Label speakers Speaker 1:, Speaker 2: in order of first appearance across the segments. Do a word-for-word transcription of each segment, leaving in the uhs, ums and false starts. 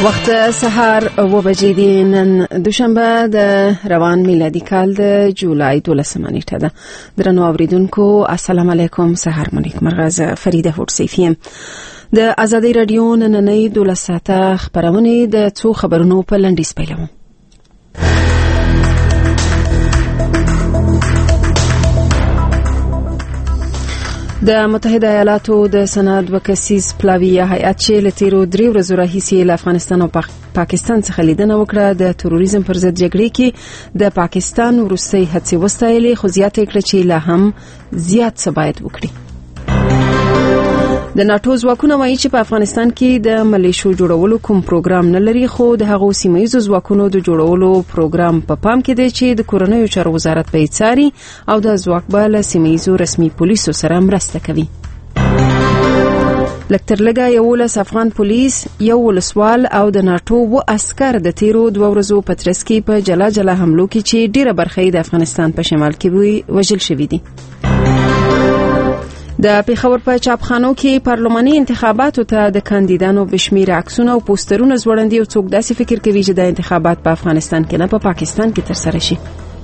Speaker 1: وخت سهار و بجې دي. نن دوشنبه د روان میلادي کال د جولای دولسمه نیټه ده. درنو اوریدونکو السلام علیکم، سهار مو نیک مرغه. زه فریده هوډسیف یم. د ازادي رادیو نننۍ دولس ساعته خبرونه د څو خبرونو په لنډیز پیلوم. د متحده ایالاتو د سند و کسیز پلاویه هیئت چې له تیرو درې ورځو راهیسې له افغانستان او پاکستان څخه لیدنه وکړه د تروریزم پر ضد جګړې کې د پاکستان وروستۍ هڅې وستایلې، خو زیاته کړه چې لا هم زیات څه باید وکړي. د ناتو ځواکونه وایي چې په افغانستان کې د ملیشو جوړولو کوم پروګرام نه لري، خو د هغو سیمه‌ییزو ځواکونو د جوړولو پروګرام په پام کې دی چې د کورنیو چارو وزارت په اڅاري او د ځواک به له سیمه‌ییزو رسمي پولیسو سره مرسته کوي. لکتر لګا یولس افغان پولیس، یو ولسوال او د ناتو و عسكر د تیرو دوه ورځو په ترڅ کې په جلا جلا حملو کې چې ډیره برخه د افغانستان په شمال کې وژل شوې دي. د پیښور په چاپخانو کې پارلماني انتخاباتو ته د کاندیدانو بشمیر عکسونه او پوسټرونه ځوړندي او څوک داسې فکر کوي چې د انتخابات په افغانستان کې نه په پا پاکستان کې ترسره شي.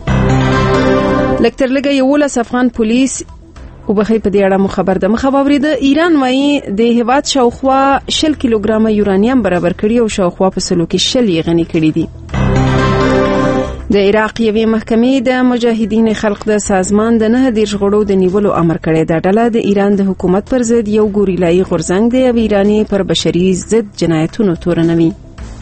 Speaker 1: لکتر لګا یولس افغان پولیس او بخې په دې اړه مو خبر ده مخه باورید. ایران وایي د هیواد شاوخوا شل کیلوګرام یورانیم برابر کړي او شاوخوا په سلو کې شل یې غني کړي دي. د عراق یوې محکمې د مجاهدین خلق د سازمان د نه دیرش غړو د نیولو امر کړی. دا ډله د ایران د حکومت پر ضد یو ګوریلایي غورځنګ دی او ایرانی پر بشري ضد جنایتونو تورنوي.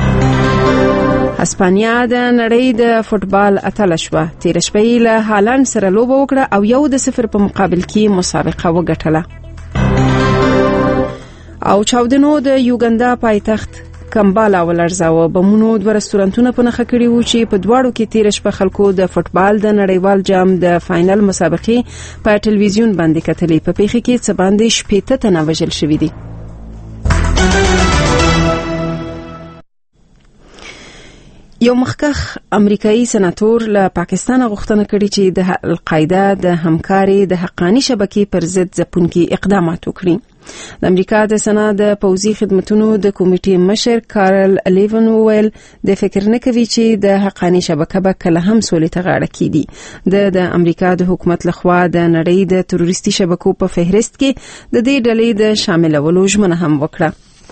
Speaker 1: اسپانیا د نړۍ د فوتبال اتله شوه. تیر شپه له هالند سره لوبه وکړه او یو د صفر په مقابل کې مسابقه وګټله. او چاودنو د یوګندا پایتخت کمبالا ولرزاوه. بمونو دوه رستورانتونه په نخښه کړي وو چې په دواړو کې تیر شپه خلکو د فوتبال د نړیوال جام د فاینل مسابقې په ټلویزیون باندې کتلې. په پیښه کې څه باندې شپېته تنه وژل شوي دي. یو مخکښ امریکایي سناتور له پاکستان غوښتنه کړې چې د القاعده د همکاري د حقاني شبکې پر ضد ځپونکي اقدامات وکړي. د امریکا د سنا د پوځي خدمتونو د کمیټې مشر کارل الیون وویل د فکر نه کوي چې د حقاني شبکه به کله هم سولې ته غاړه کیدي. د د امریکا د حکومت لخوا د نړۍ د تروریستي شبکو په فهرست کې د دې ډلې د شاملولو ژمنه هم وکړه.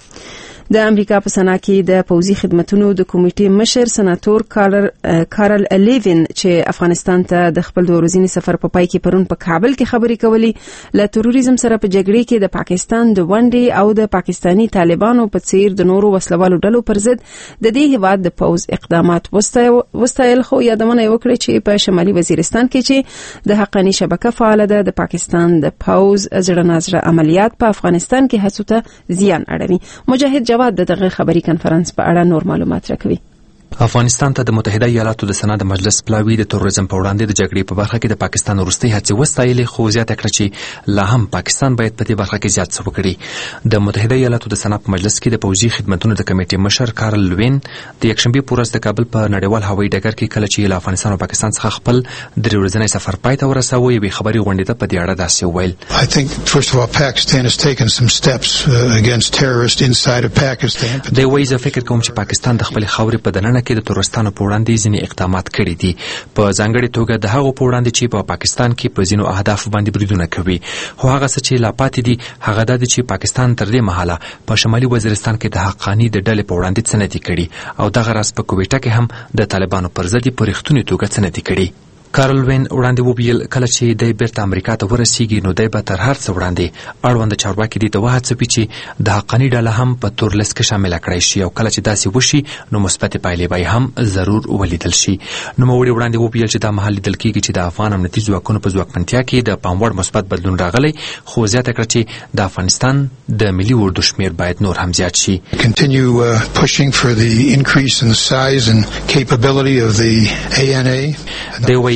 Speaker 1: د امریکا په سنا کې د پوځي خدمتونو د کمیټې مشر سناتور کارل کارل الیون چې افغانستان ته د خپل دوه ورځني سفر په پای کې پرون په کابل کې خبرې کولې، له تروریزم سره په جګړې کې د پاکستان د ونډې او د پاکستانی طالبانو په څیر د نورو وسلوالو ډلو پر ضد د دې هیواد د پوز اقدامات وستایل. خو یادونه وکړه چې په شمالي وزیرستان کې چې د حقاني شبکه فعال ده، د پاکستان د پوز زړه نازړه عملیات په افغانستان کې هڅو ته زیان اړوي. مجاهد جواد د دغه خبري کانفرنس په اړه نور معلومات راکوي.
Speaker 2: افغانستان ته د متحده ایالاتو د سنا د مجلس پلاوی د تروریزم په وړاندې د جګړې په برخه کې د پاکستان وروستۍ هڅې وستایلې، خو زیاته کړه چې لا هم پاکستان باید په دې برخه کې زیات څه وکړي. د متحده ایالاتو د سنا په مجلس کې د پوځي خدمتونو د کمیټې مشر کارل لوین د یکشنبه په ورځ د کابل په نړیوال هوایي ډګر کې کله چې له افغانستان او پاکستان څخه خپل درې ورځنی سفر پای ته ورساوه، یوې خبري غونډې ته په دې اړه داسې وویل.
Speaker 3: I think first of all Pakistan has taken some steps uh, against terrorists inside of Pakistan.
Speaker 2: د وایي زه فکر کوم چې پاکستان د خپل خاورې په دننه کې د تورستانو په وړاندې ځینې اقدامات کړي دي، په ځانګړې توګه د هغو په وړاندې چې په پاکستان کې په ځینو اهدافو باندې بریدونه کوي. خو هغه څه چې لا پاتې دي هغه دا دی چې پاکستان تر دې مهاله په شمالي وزیرستان کې د حقاني د ډلې په وړاندې څه نه دي کړي او دغه راز په کویټه کې هم د طالبانو پر ضد په رښتونې توګه څه نه دي کړي. کارل وین وړاندې وویل کله چې دی بیرته امریکا ته ورسیږي نو دی به تر هر څه وړاندې اړوند چارواکي دي ته وهڅوي چې د حقاني ډله هم په تور لیست کې شامله کړای شي او کله چې داسې وشي نو مثبتې پایلې به هم ضرور ولیدل شي. نوموړي وړاندې وویل چې دا مهال لیدل کېږي چې د افغان امنیتي ځواکونو په ځواکمنتیا کې د پام وړ مثبت بدلون راغلی، خو زیاته کړه چې د افغانستان د ملي اردو شمیر باید نور هم زیات شي.
Speaker 3: Continue uh, pushing for the increase in the size and capability of the A N A.
Speaker 2: دی وایي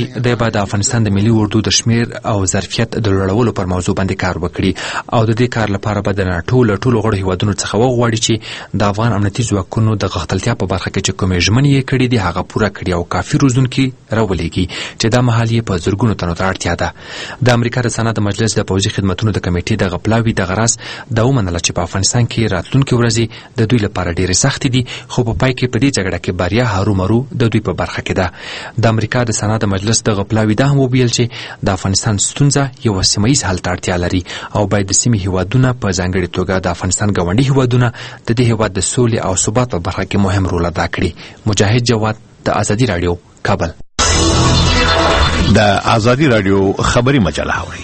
Speaker 2: د بعد افغانستان د ملي اردو د شمیر او ظرفیت د لوړولو پر موضوع باندې کار وکړي او د دې کار لپاره به د ناتو له ټولو غړو هیوادونو څخه وغواړي چې د افغان امنیتي ځواکونو د غښتلتیا په برخه کې چې کومې ژمنې یې کړې دي هغه پوره کړي او کافي روزونکي راولېږي چې دا مهال یې په زرګونو تنو ته اړتیا ده. د امریکا د سنا د مجلس د پوځي خدماتو د کمیټې د غپلاوي د غراس د ومنله چې په افغانستان کې راتلونکي ورځې د دوی لپاره ډېرې سختې دي خو په پای کې په دې جګړه کې بریا هرومرو د دوی په برخه کې ده. د امریکا د سنا د مجلس د غپلاوي دا هم ویل چې د افغانستان ستونزه یو سیمه‌ییز حل ته اړتیا لري او باید د سیمې هیوادونه په ځانګړي توګه د افغانستان ګاونډي هیوادونه د دې هیواد د سولې او ثبات په برخه کې مهم رول ادا کړي. مجاهد جواد د آزادی رادیو کابل.
Speaker 4: د آزادی رادیو خبری مجله اوري.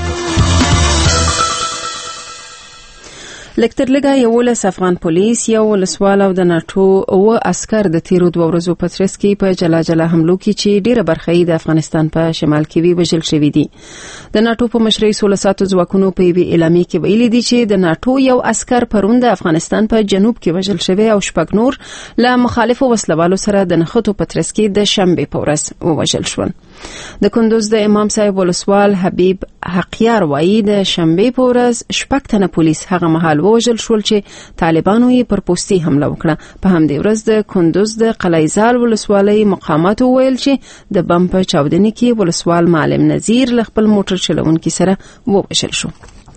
Speaker 1: لکتر لګا یولس افغان پولیس یو ولسوال او د ناتو او عسكر د تیرو دوه ورځو په ترڅ کې په جلا جلا حملو کې چې ډیره برخه یې د افغانستان په شمال کې وی وژل شوې دي. د ناتو په مشرۍ سولساتو ځواکونو په وی اعلامیه کې ویلي دي چې د ناتو یو عسكر پرون د افغانستان په جنوب کې وژل شوی او شپږ نور له مخالفو وسلوالو سره د نخښتو په ترڅ کې د شنبه په ورځ وژل شول. د کندوز د امام صاحب ولسوال حبیب حقیار وایي د شنبه په ورځ شپږ تنه پولیس هغه مهال وژل شول چې طالبانو یې پر پوستي حمله وکړه. په همدې ورځ د کندوز د قلعهزال ولسوالۍ مقاماتو ویل چې د بم په چاودنې کې ولسوال معلم نذیر له خپل موټر چلونکي سره ووژل شو.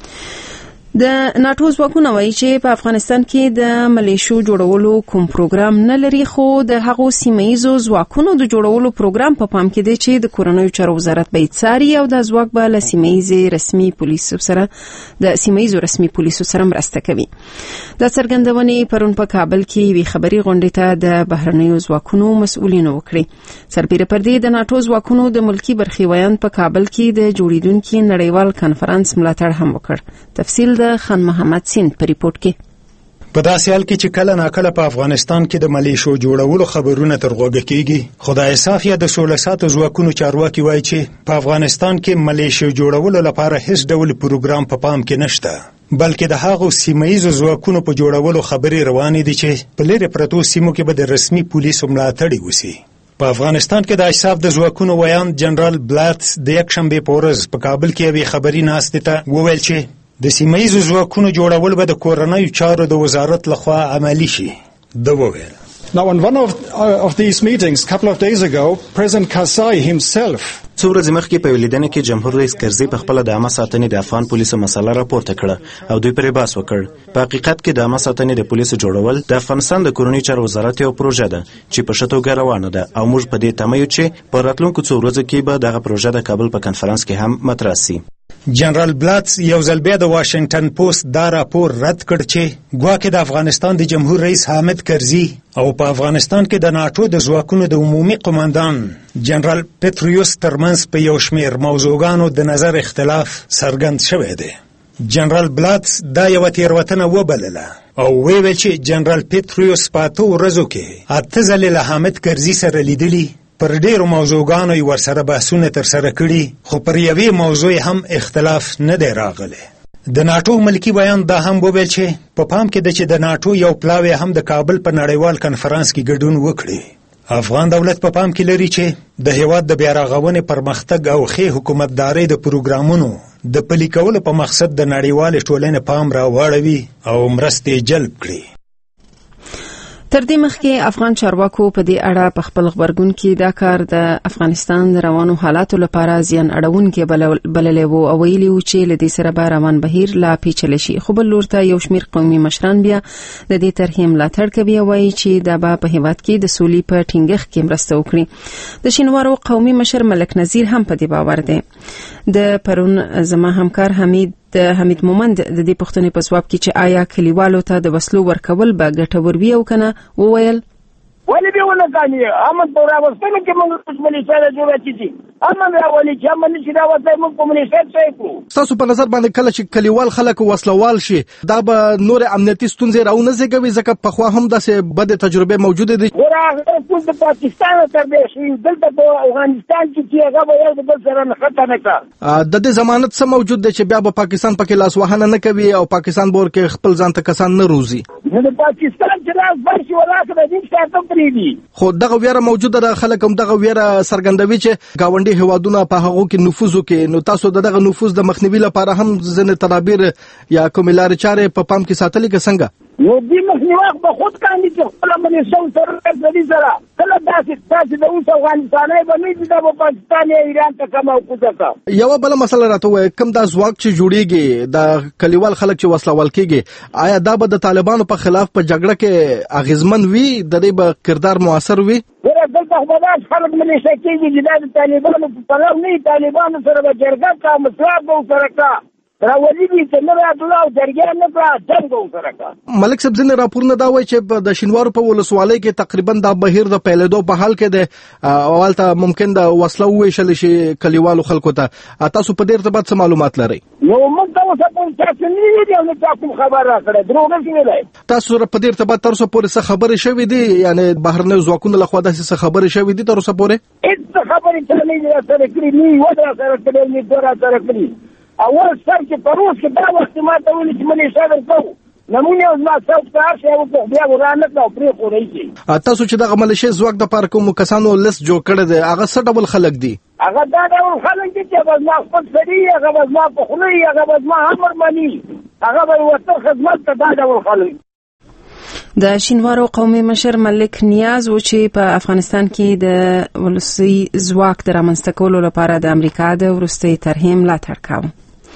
Speaker 1: د ناتو ځواکونه وایي چې په افغانستان کې د ملیشو جوړولو کوم پروګرام نه لري خو د هغو سیمه‌ییزو ځواکونو د جوړولو پروګرام په پام کې دی چې د کورنیو چارو وزارت به څاري او د ځواک به له سیمه‌ییزو رسمي پولیسو سره د سیمه‌ییزو رسمي پولیسو سره مرسته کوي. د څرګندونې پرون په کابل کې وی خبري غونډې ته د بهرنیو ځواکونو مسؤلینو وکړي. سربیره پردي د ناتو ځواکونو د ملکی برخي ویان په کابل کې د جوړیدونکو نړیوال کانفرنس ملاتړ هم وکړ. تفصیل د خان محمد سین په ریپورت کې.
Speaker 5: په داسې حال کې چې کله ناکله په افغانستان کې د ملیشو جوړولو خبرونه تر غوږه کېږي خو د انصاف یا د سولساتو ځواکونو چارواکي وایي چې په افغانستان کې ملیشو جوړولو لپاره هیڅ ډول پروګرام په پام کې نشته بلکې د هغو سیمه‌ییزو ځواکونو په جوړولو خبرې روانې دي چې په لرې پرتو سیمو کې به د رسمي پولیسو ملاتړ وشي. په افغانستان کې د انصاف د ځواکونو ویان جنرال بلاتس د یکشنبه په ورځ په کابل کې یوې خبري ناستې ته وویل چې د سیمه‌ییزو ځواکونو جوړول به د کورنیو چارو د وزارت لخوا عملی شي. د وویل
Speaker 6: Now, on one of, uh, of these meetings, a couple of days ago, President Karzai himself
Speaker 7: څو ورځې مخکې په ولیدنه کې جمهور رئیس کرزي په خپل د عامه ساتنې د افغان پولیسو مسله راپورته کړه او دوی پرې بحث وکړ. په حقیقت کې د عامه ساتنې د پولیسو جوړول د افغانستان د کورنیو چارو وزارت یو پروژه ده چې په ښه توګه روانه ده او موږ په دې تمه یو چې په راتلونکو څو ورځو کې به دغه پروژه د کابل په کنفرانس کې هم مطرح شي.
Speaker 5: جنرال بلاتس یو ځل بیا د واشنگټن پوسټ دا راپور رد کړ چې ګواکې د افغانستان د جمهور رئیس حامد کرزي او په افغانستان کې د ناتو د ځواکونو د عمومي قوماندان جنرال پټریوس ترمنځ په یو شمېر موضوعګانو د نظر اختلاف څرګند شوی دی. جنرال بلاتس دا یو تیروتنه وبلله او ویل چې جنرال پټریوس په اته ورځو کې اته ځلې له حامد کرزي سره لیدلی پر ډیرو موضوعګانو یې ورسره بحثونه ترسره کړي خو پر یوې موضوع هم اختلاف نه دی راغلی. د ناتو ملکی بیان دا هم وویل چې په پام کې ده چې د ناتو یو پلاوی هم د کابل په نړیوال کنفرانس کې ګډون وکړي. افغان دولت په پام کې لري چې د هیواد د بیارغونې پرمختګ او ښې حکومتدارۍ د پروګرامونو د پلي کولو په مقصد د نړیوالې ټولنې پام راواړوي او مرستې جلب کړي.
Speaker 1: تر دې مخکې افغان چارواکو په دې اړه په خپل خبرګون کې دا کار د افغانستان د روانو حالاتو لپاره زیان اړونکي بللی وو او ویلي وو چې له دې سره به روان بهیر لا پیچلی شي. خو بل لور ته یو شمېر قومي مشران بیا د دې طرحې ملاتړ کوي او وایي چې دا به په هیواد کې د سولې په ټینګښت کې مرسته وکړي. د شینوارو قومي مشر ملک نذیر هم په دې باور دی. د پرون زما همکار حمید د حمید مومند د دې پوښتنې په ځواب کې چې آیا کلیوالو ته د وسلو ورکول به ګټور وي او کنه وویل
Speaker 8: ولی به ونه کانی امن په راوستنه کې موږ دښمني سره جوړه کیږي امن راولي چې امن نشي راوځي موږ کومونیکیشن څه کوو. تاسو
Speaker 6: په نظر باندې کله چې کلیوال خلک وسلوال شي دا به نور امنیتي ستونزې راونه زیږوي ځکه په خوا هم داسې بد تجربه موجوده دي.
Speaker 8: ورغه ټول د پاکستان تر دې شي دلته په افغانستان کې چې هغه به یو بل سره نه خطر نه کا
Speaker 6: د دې ضمانت څه موجود دی چې بیا به پاکستان پکې لاس وهنه نه کوي او پاکستان بور کې خپل ځان ته کسان نه روزي.
Speaker 8: نو د پاکستان چې لاس ورشي ولاکه د دې څخه کړی دي.
Speaker 6: خو دغه ویره موجوده ده، خلک هم دغه ویره څرګندوي چې گاونډي هیوادونه په هغه کې نفوذ وکړي. نو تاسو دغه نفوذ د مخنیوي لپاره هم ځینې تدابیر یا کومې لارې چارې په پام کې ساتلې که څنګه؟
Speaker 8: نو دې مخنیوي به خود کاندي چې خپل باندې څو سره د دې سره کله داسې تاسو د اوس افغانستاني باندې د پاکستان یا ایران ته کوم وکړه.
Speaker 6: یو بل مسله راته وای، کوم دا ځواک چې جوړیږي د کلیوال خلک چې وسلوال کیږي، آیا دا به د طالبانو په خلاف په جګړه کې اغیزمن وي، د دې به کردار موثر وي؟
Speaker 8: ورته دلته خدای خلک ملي شکیږي چې د طالبانو په پلو نه طالبانو سره به جرګه کا مسله به سره کا راولي دي چې نه راځي او جرګه نه کا څنګه سره کا. ملک
Speaker 6: صاحب ځینې راپورونه دا وایي چې د شینوارو په ولسوالۍ کې تقریبا دا بهیر د پیلېدو په حال کې ده، اولته ممکن د وسلو ویشل شي کلیوالو خلکو ته. تاسو په دې ارتباط څه معلومات لرئ؟
Speaker 8: نو موږ تاسو په تاسو نه دی او تاسو خبر راکړه دروغ نه ویلای.
Speaker 6: تاسو په دې ارتباط تر اوسه پورې څه خبرې شوې دي؟ یعنی بهرنۍ ځواکونو له خوا داسې څه خبرې شوې دي تر اوسه پورې؟
Speaker 8: هیڅ خبرې ته نه دي سره کړې، نه ودا سره کړې، نه دورا سره کړې. اول سر کې پروس کې دا وخت ما ته ولې چې ملي شاګر کو نمونه او ما څو کار شي او په بیا ورانه نو پرې خوري شي.
Speaker 6: تاسو چې د مليشي ځواک د پار کوم کسانو لیست جوړ کړی دی، هغه څه ډول خلک دي؟
Speaker 8: هغه دا ډول خلک دي چې بس ما خپل سړي، هغه بس ما په خوري، هغه بس ما امر مني، هغه به ورته خدمت ته دا ډول خلک.
Speaker 1: د شینوارو قومي مشر ملک نیاز و چې په افغانستان کې د ولسي ځواک د رامنځته کولو لپاره د امریکا د وروستي طرحې ملاتړ کاوه.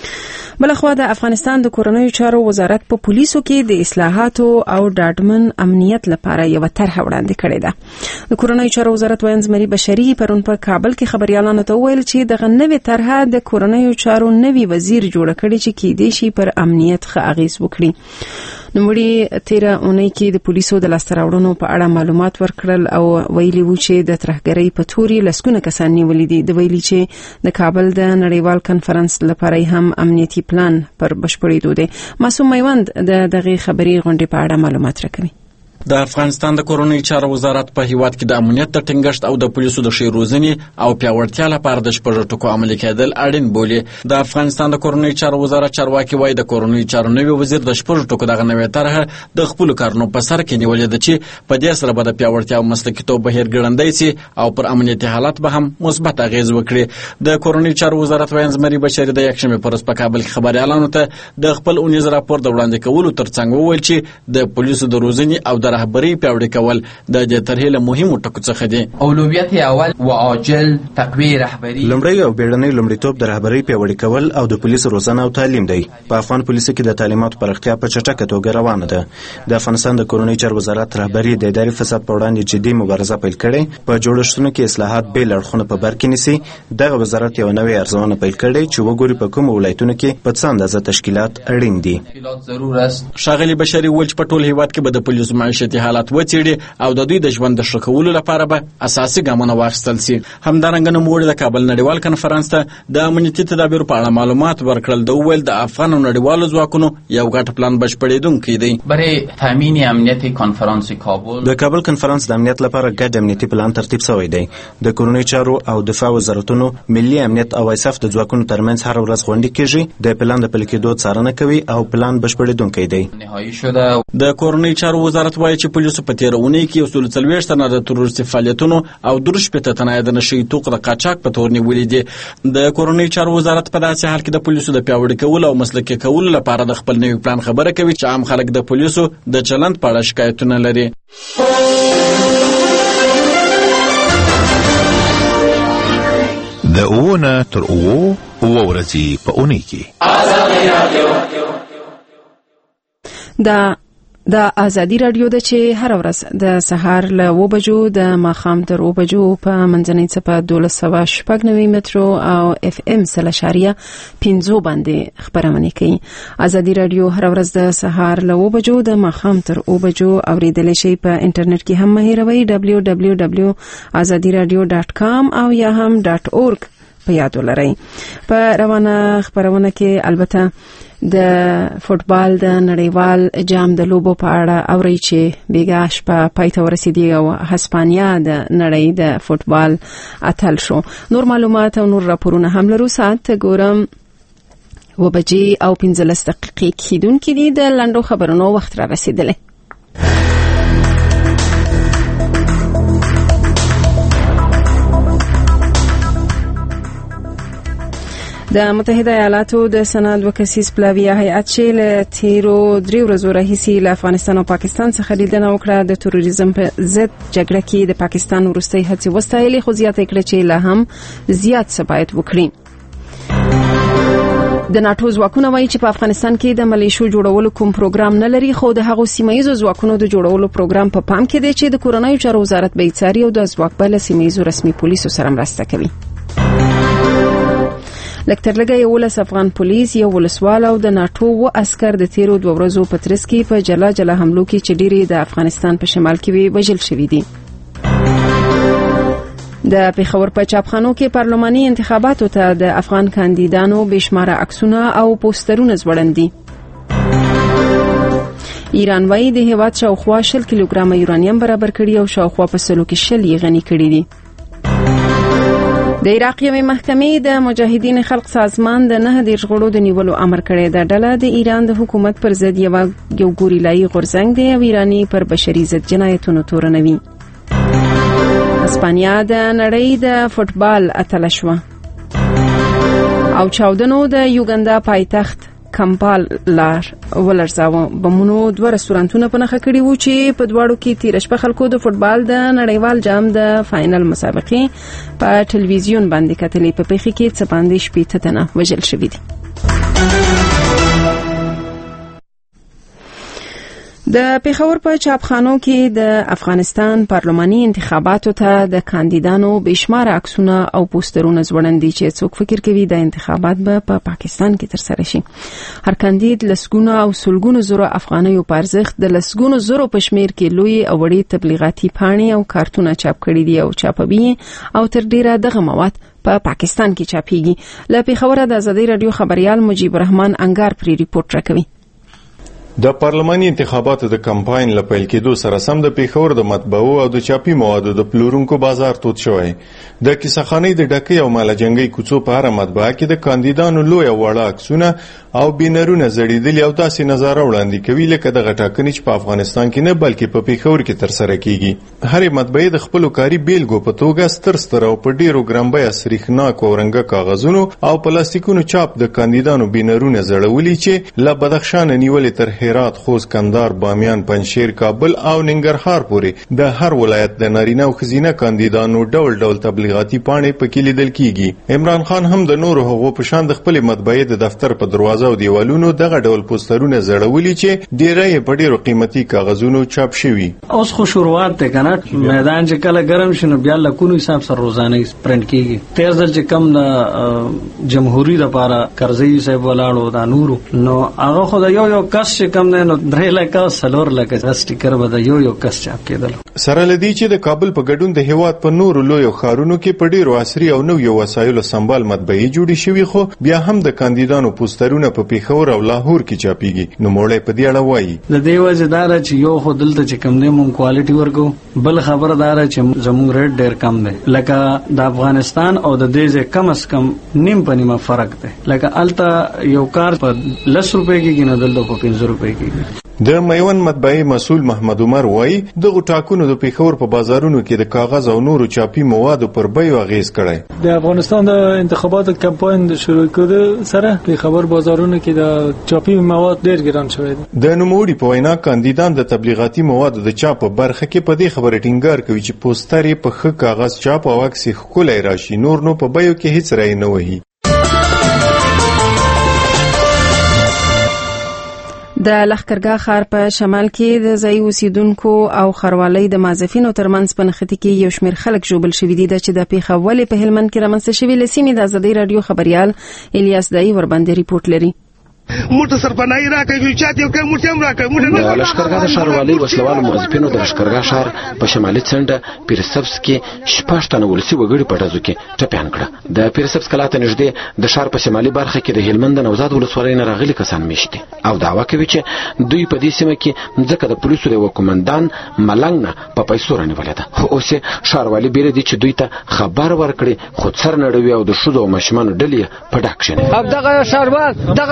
Speaker 1: بلخوا د افغانستان د کورنیو چارو وزارت په پولیسو کې د اصلاحاتو او ډاډمن امنیت لپاره یو طرح وړاندې کړې ده. د کورنیو چارو وزارت وین زمري بشري پرون په کابل کې خبريالانو ته ویل چې دغه نوې طرح د کورنیو چارو نوي وزیر جوړ کړي چې کېدې شي پر امنیت ښه اغیز وکړي. نوموړي تیره اونۍ کې د پولیسو د لاسته راوړنو په اړه معلومات ورکړل او ویلي وو چې د ترهګرۍ په توري لسګونه کسان نیولي دي. د ویلي چې د کابل د نړیوال کنفرانس لپاره هم امنیتي پلان پر بشپړېدو دی. معصوم میوند د دغه خبري غونډې په اړه معلومات راکوي.
Speaker 9: د افغانستان د کورنیو چارو وزارت په هیواد کې د امنیت د ټینګښت او د پولیسو د ښې روزنې او پیاوړتیا لپاره د شپږ ټکو عملي کېدل اړین بولي. د افغانستان د کورنیو چارو وزارت چارواکي وایي د کورنیو چارو نوي وزیر د شپږ ټکو دغه نوې طرحه د خپل کارونو په سر کې نیولې ده چې په دې سره به د پیاوړتیا او مسلکیتوب بهیر ګړندی سي او پر امنیتي حالت به هم مثبت اغیز وکړي. د کورنیو چارو وزارت وین زمري بشري د یکشنبه پر ورځ په کابل کې خبريالانو ته د خپل اونیز راپور د وړاندې کولو ترڅنګ وویل چې د پولیسو د روزنې او د رهبرۍ پیاوړتیا کول د دې طرحې له مهمو ټکو څخه دي.
Speaker 10: اولویت اول و عاجل تقویه رهبری،
Speaker 7: لومړی او بیړنی لومړیتوب د رهبرۍ پیاوړي کول او د پولیسو روزنه او تعلیم دی. په افغان پولیسو کې د تعلیماتو پراختیا په چټکه توګه روانه ده. د افغانستان د کورنیو چارو وزارت رهبري د اداري فساد په وړاندې جدي مبارزه پیل کړې. په جوړښتونو کې اصلاحات به لړخونه په بر کې نیسي. دغه وزارت یو نوې ارزونه پیل کړې چې وګوري په کوم ولایتونو کې په څه اندازه تشکیلات اړین دي.
Speaker 9: ضرور است. ښاغلي بشري ول چې په ټول هیواد کې به د پولیسو معیشتي حالات وڅېړي او د دوی د ژوند د ښه کولو لپاره به اساسي ګامونه واخیستل سي. همدارنګه نوموړي د کابل نړیوال کنفرانس ته د امنیتي تدابیرو په اړه معلومات ورکړل. د ویل د افغان او نړیوالو ځواکونو یو ګډ پلان بشپړېدونکی دی.
Speaker 10: برای تامین امنیت کنفرانس کابل
Speaker 7: د کابل کنفرانس د امنیت لپاره ګډ امنیتي پلان ترتیب شوی دی. د کورنیو چارو او دفاع وزارتونو ملي امنیت او ایساف د ځواکونو ترمنځ هر ورځ غونډې کیږي. د پلان د پلي کېدو څارنه کوي او پلان بشپړېدونکی دی.
Speaker 10: نهایی شده.
Speaker 9: د کورنیو چارو وزارت وایي چې پولیسو په تیر اونۍ کې اصول څلوېښت تنه د تروریستي فعالیتونو او درې شپېته تنه د نشي توکو د قاچاق په تور نیولي دي. د کورنیو چارو وزارت په داسې حال کې د پولیسو د پیاوړي کولو او مسلکي کولو لپاره د خپل نوي پلان خبره کوي چې عام خلک د پولیسو د چلند په اړه شکایتونه لري.
Speaker 4: د اوونه تر اوو اوه ورځې په اونۍ کې
Speaker 1: دا د ازادي رادیو د چې هر ورځ د سهار له اوه بجو د ماښام تر اوه بجو په منځنۍ څپه دولس سوه شپږ نوي مترو او اف ام سل اشاریه پنځو باندې خپرونه کوي. ازادي رادیو هر ورځ د سهار له اوه بجو د ماښام تر اوه بجو اوریدلی شي. په انټرنیټ کې هم مه هیروئ دبلیو دبلیو دبلیو ازادي رادیو ډاټ کام او یا هم ډاټ اورګ په یاد ولرئ. په روانه خپرونه کې البته د فوتبال د نړیوال جام د لوبو په اړه اوري چې بیګا شپه پای ته ورسېدي او هسپانیا د نړۍ د فوتبال اتل شو. نور معلومات او نور راپورونه هم لرو. ساعت ګورم و بجې او پنځلس دقیقې کېدونکې دي. د لنډو خبرونو وخت را رسېدلی. د متحده ایالاتو د سنا دوه کسیز پلاویه هیئت چې له تیرو درې ورځو راهیسې له افغانستان او پاکستان څخه لیدنه وکړه د تروریزم په ضد جګړه کې د پاکستان وروستۍ هڅې وستایلې، خو زیاته کړه چې لا هم زیات څه باید وکړي. د ناتو ځواکونه وایي چې په افغانستان کې د ملیشو جوړولو کوم پروګرام نه لري، خو د هغو سیمایي ځواکونو د جوړولو پروګرام په پام کې دی چې د کورنیو چارو وزارت به یې څاري او د ځواک بل سیمایي رسمي پولیسو سره مرسته کوي. لکتر لګه یولس افغان پولیس، یو ولسوال او د ناتو و عسكر د تیرو دوه ورځو په ترڅ کې په جلا جلا حملو کې چې ډېری د افغانستان په شمال کې وی وژل شوي دي. د پیښور په چاپخانو کې پارلماني انتخاباتو ته د افغان کاندیدانو بشماره عکسونه او پوسټرونه ځوړندي. ایران وايي د هیواد شاوخوا شل کیلوګرام یورانیم برابر کړي او شاوخوا په سلو کې شل یې غني کړي دي. د عراق یوې محکمې د مجاهدین خلق سازمان د نه دیرش غړو د نیولو امر کړی. د ډله د ایران د حکومت پر ضد یو یو ګوریلایي غورځنګ دی او ایرانی پر بشري ضد جنایتونو تورنوي. اسپانیا د نړۍ د فوټبال اتله شوه او چاودنو د یوګندا پایتخت کمپال لار ولرزاوه. بمونو دوه رستورانتونه په نښه کړي وو چې په دواړو کې تیر شپه خلکو د فوټبال د نړیوال جام د فاینل مسابقې په ټلویزیون باندې کتلې. په پیښه کې څه باندې شپېته تنه وژل شوي دي. د پیښور په چاپخانو کې د افغانستان پارلماني انتخاباتو ته د کاندیدانو بشماره عکسونه او پوسټرونه ځوړندي چې څوک فکر کوي د انتخابات به په پاکستان کې ترسره شي. هر کاندید لسګونه او سلګونه زره افغانیو په ارزښت د لسګونو زره په شمیر کې لوی او وړي تبلیغاتي پاڼې او کارتونه چاپ کړي دي او چاپوي او تر ډیره دغه مواد په پا پاکستان کې چاپیږي. له پیښور د آزادۍ رادیو خبريال مجيب الرحمن انګار پری ریپورت راکوي.
Speaker 11: د پارلماني انتخاباتو د کمپاین لپاره کېدو سره سم د پیښور د مطبعو او د چاپی موادو د پلورونکو بازار توت شوی. د کیسهخانې د ډکې او مالجنګي کوڅو په هر مطبعه کې د کاندیدانو لوی او وړه عکسونه او بینرونه زړیدلي او داسې نظاره وړاندې کوي لکه د غټاکنې چې په افغانستان کې نه بلکې په پیښور کې تر سره کیږي. هرې مطبعې د خپل کاري بیلګو په توګه ستر ستر او په ډیرو ګرانبیا سریښناک او رنګه کاغذونو او پلاستیکونو چاپ د کاندیدانو بینرونه زړولي چې له بدخشان نیولې تر هرات، خوست، کندهار، بامیان، پنجشیر، کابل او ننګرهار پورې د هر ولایت د نارینه او ښځینه کاندیدانو ډول ډول تبلیغاتي پاڼې پکې لیدل کیږي. عمران خان هم د نورو هغو په شان د خپل مطبعې د دفتر په دروازه او دیوالونو دغه ډول پوسټرونه زړولي چې ډیره یې په ډیرو قیمتي کاغذونو چاپ شوي.
Speaker 12: اوس خو شروعات ته کنه میدان چې کله ګرم شنو بیا لکونو حساب سره روزانه پرنټ کیږي. تیر ځل چې کم د جمهوریت لپاره کرزی صاحب ولاړو دا نورو نو هغه خو د یو یو کس چې کم نه نو درې لکه سلور لکه سټیکر به د یو یو کس چاپ کېدل.
Speaker 11: سره لدی چې د کابل په ګډون د هیواد په نورو لویو ښارونو کې په ډیرو عصري او نویو وسایلو سمبال مطبعې جوړې شوي، خو بیا هم د کاندیدانو پوسټرونه په پیښور او لاهور کې چاپیږي. نو موړی په دې اړه وایي
Speaker 12: د دې وجه دا چې یو خو دلته چې کم نه مون کوالټي ورکو، بل خبره دا چې زموږ ریټ ډیر کم دی. لکه د افغانستان او د دې ځای کم اس کم نیم په نیمه فرق دی. لکه الته یو کار په لس روپۍ کې نه دلته په پنځه روپۍ کې.
Speaker 11: د میوند مطبعې مسؤل محمد عمر وایي دغه ټاکنو د پیښور په بازارونو کې د کاغذ او نورو چاپی موادو پر بیو اغیز کړی.
Speaker 13: د افغانستان د انتخاباتو کمپاین د شروع کېدو سره پیښور بازارونو کې د چاپی مواد ډیر ګران شوی دی.
Speaker 11: د نوموړي په وینا کاندیدان د تبلیغاتي موادو د چاپ په برخه کې په دې خبره ټینګار کوي چې پوسټر یې په ښه کاغذ چاپ او عکس یې ښکلی راشي، نور نو په بیو کې هیڅ رای نه وهي.
Speaker 1: د لښکرګاه ښار په شمال کې د ځای اوسیدونکو او خروالۍ د مازفینو ترمنځ په نښتې کې یو شمېر خلک ژوبل شوي دي. چې د پیښه ولې په هلمند کې رامنځته شوې له سیمې د آزادۍ راډیو خبریال الیاس دایي ورباندې ریپورټ لري.
Speaker 14: موټر سرپناهي راکوي چې چاته یو کوم موټر هم راکوي. موټر
Speaker 15: د لښکرګاه د ښاروالۍ وسلوالو موظفینو د لښکرګاه ښار په شمالي څنډه پیرسبس کې شپږ تنه ولسي وګړي په ډزو کې ټپیان کړه. د پیرسبس کلا ته نږدې د ښار په شمالي برخه کې د هلمند د نوزاد ولسوالۍ نه راغلي کسان میشته او دعوا کوي چې دوی په دې سیمه کې ځکه د پولیسو د وکومندان ملنګ نه په پیسو رانیولې ده. خو اوس ښاروالي بیره دي چې دوی ته خبر ورکړي خو سر نړوي او د شودو او ماشومان ډلې په ډاک شنه.
Speaker 16: او دغه ښاروال دغه محکمه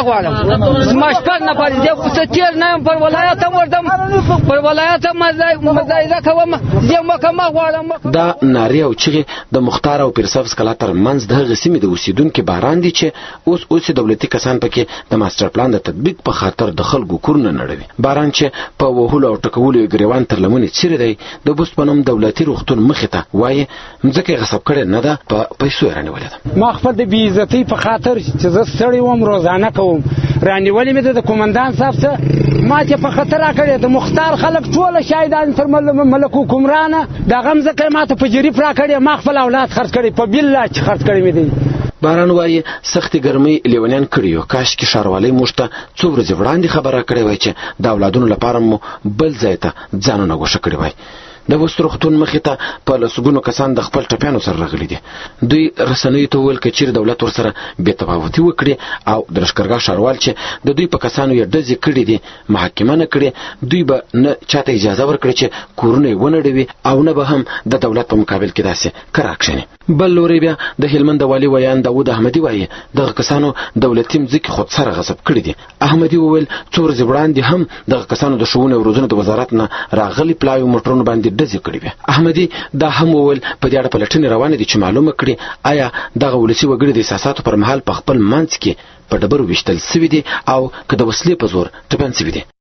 Speaker 16: غواړم مشپړ نه پاتې دی اوس تیر نه یم پر ولایت هم وردم پر ولایت هم مزایده کوم دې مکه ما غواړم.
Speaker 15: دا نارې او چغې د مختار او پیرسبز کلا تر منځ د هغې سیمې د اوسیدونکو باران دي چې اوس اوس دولتي کسان پکې د ماستر پلان د تطبیق په خاطر د خلکو کورونه نړوي. باران چې په وهلو او ټکولو یې ګریوان تر لمنې څیرې دی د بوست په نوم دولتي روغتون مخې ته وایي مځکه یې غصب کړې نه ده په پیسو یې رانیولې ده.
Speaker 17: ما خپل د بې عزتۍ په خاطر چې زه ستړی وم روزانه کوم رانیولې مې ده د کومندان صاحب څه ما چې په خطر راکړې د مختار خلک ټوله شاهدان تر ملک حکمرانه د غم ځکه یې ما ته په جریف راکړې ما خپل اولاد خرڅ کړي په بالله چې خرڅ کړي مې دی.
Speaker 15: باران وایي سختې ګرمۍ لیونیان کړي یو کاش کې ښاروالۍ موږ ته څو ورځې وړاندې خبره کړې وای چې د اولادونو لپاره مو بل ځای ته ځانونه ګوښه کړي وای. د بوست روغتون مخې ته په لسګونو کسان د خپل ټپیانو سره راغلي دي. دوی رسنیو ته وویل که چیرې دولت ورسره بې تفاوتي وکړي او د لښکرګاه ښاروال چې د دوی په کسانو یې ډزې کړي دي محاکمه نه کړي دوی به نه چاته اجازه ورکړي چې کورونه یې ونړوي او نه به هم د دولت په مقابل کې داسې کرار کښېني. بل لوري بیا د هلمند د والي ویان داود احمدي وایي دغه کسانو دولتي مځکې خودسره غصب کړي دي. احمدي وویل څو ورځې وړاندې هم دغه کسانو د ښوونې او روزنې د وزارت نه راغلي پلاوي موټرونو باندې ډزې کړي وي. احمدي دا هم وویل په دې اړه پلټنې روانې دي چې معلومه کړي آیا دغه ولسي وګړي د احساساتو پر مهال په خپل منځ کې په ډبرو ویشتل سوي دي او که د وسلې په زور ټپیان سوي دي.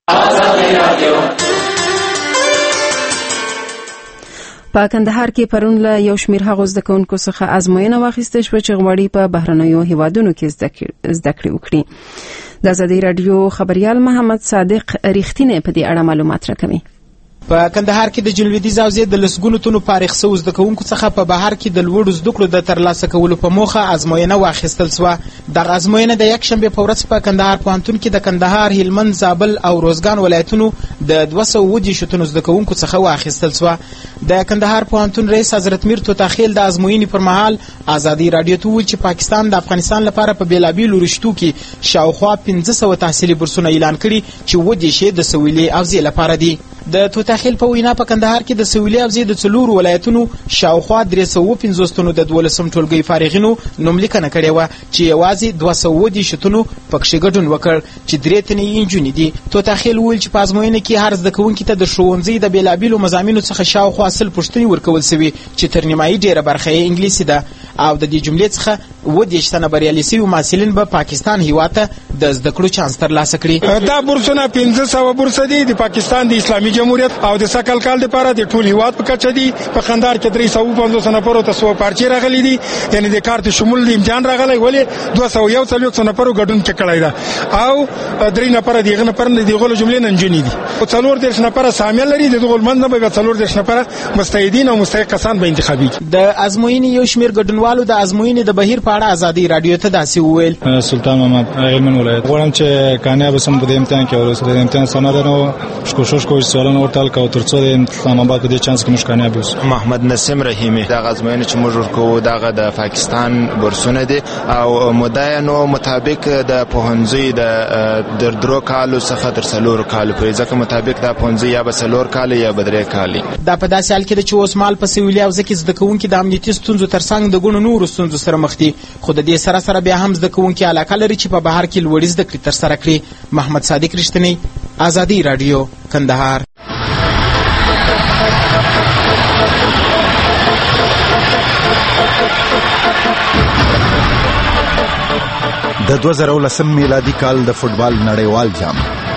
Speaker 1: په کندهار کې پرون له یو شمېر هغو زده کوونکو څخه ازموینه واخیستل شوه چې غواړي په بهرنیو هیوادونو کې زده کړې وکړي. د ازادي راډیو خبریال محمد صادق ریښتینی په دې اړه معلومات راکوي.
Speaker 18: په کندهار کې د جلویدي حوزې د لسګونو تنو فارغ شوو زده کوونکو څخه په بهر کې د لوړو زده کړو د ترلاسه کولو په موخه ازموینه واخیستل شوه. دغه ازموینه د یکشنبې په ورځ په کندهار پوهنتون کې د کندهار، هلمند، زابل او روزګان ولایتونو د دوه سوه اووه دېرشو تنو زده کوونکو څخه واخیستل شوه. د کندهار پوهنتون رئیس حضرت میر توتاخیل د ازموینې پر مهال ازادي راډیو ته وویل چې پاکستان د افغانستان لپاره په بېلابېلو رشتو کې شاوخوا پنځه سوه تحصیلي بورسونه اعلان کړي چې اووه دېرش یې د سویلي حوزې لپاره دي. د توتاخیل په وینا په کندهار کې د سویلي حوزې د څلورو ولایتونو شاوخوا درې سوه اووه پنځوس تنو د دولسم ټولګي فارغینو نوملیکنه کړې وه چې یوازې دوه سوه اووه دېرش تنو پکښې ګډون وکړ چې درې تنې یې نجونې دي. توتاخیل وویل چې په ازموینه کې هر زده کوونکي ته د ښوونځي د بېلابېلو مضامینو څخه شاوخوا سل پوښتنې ورکول سوي چې تر نیمایي ډېره برخه یې انګلیسي ده او د دې جملې څخه اووه دېرش تنه بریالي سوي محصلین به پاکستان هیواد ته د زده کړو چانس ترلاسه کړي.
Speaker 19: دا بورسونه پنځه سوه بورسه دي د پاکستان د اسلامي جمهوریت او د سکل کال لپاره د ټول هیواد په کچه دي. په کندهار کې درې سوه پنځوس نفرو ته څو پارچې راغلي دي یعنې د کارت شمول د امتحان راغلی ولې دوه سوه یو څلوېښت نفرو ګډون کې کړی ده او درې نفره د هغه نفر د دغو جملې نه نجونې دي او څلور دېرش نفره سامیل لري د دغو منځ نه به څلور دېرش نفره مستعدین او مستحق کسان به انتخابیږي.
Speaker 18: د ازموینې یو شمېر ګډونوالو د ازموینې د بهیر په اړه ازادي راډیو ته داسې وویل.
Speaker 20: سلطان محمد هلمند ولایت غواړم چې کامیاب شم په دې امتحان کې او د امتحان سند نو کوشش کوم چې سوالونه ورته حل کړو ترڅو د اسلام آباد په دې چانس کې موږ کامیاب اوسو.
Speaker 21: محمد نسیم رحیمی د ازموینې چې موږ ورکوو دغه د پاکستان بورسونه دي او مداینو مطابق د پوهنځي د درو کالو څخه تر څلورو کالو پورې ځکه مطابق د پوهنځي یا به څلور کال یا به درې کال.
Speaker 18: دا په داسې حال کې ده چې اوس مهال په سویلي حوزه کې زده کوونکي د امنیتي ستونزو ترڅنګ د ګڼو نورو ستونزو سره مخ دي خو د دې سره سره بیا هم زده کوونکي علاقه لري چې په بهر کې لوړې زده کړې ترسره کړي. محمد صادق رښتینی، ازادي راډیو، کندهار.
Speaker 22: د دوه زره ولسم میلادي کال د فوټبال نړیوال جام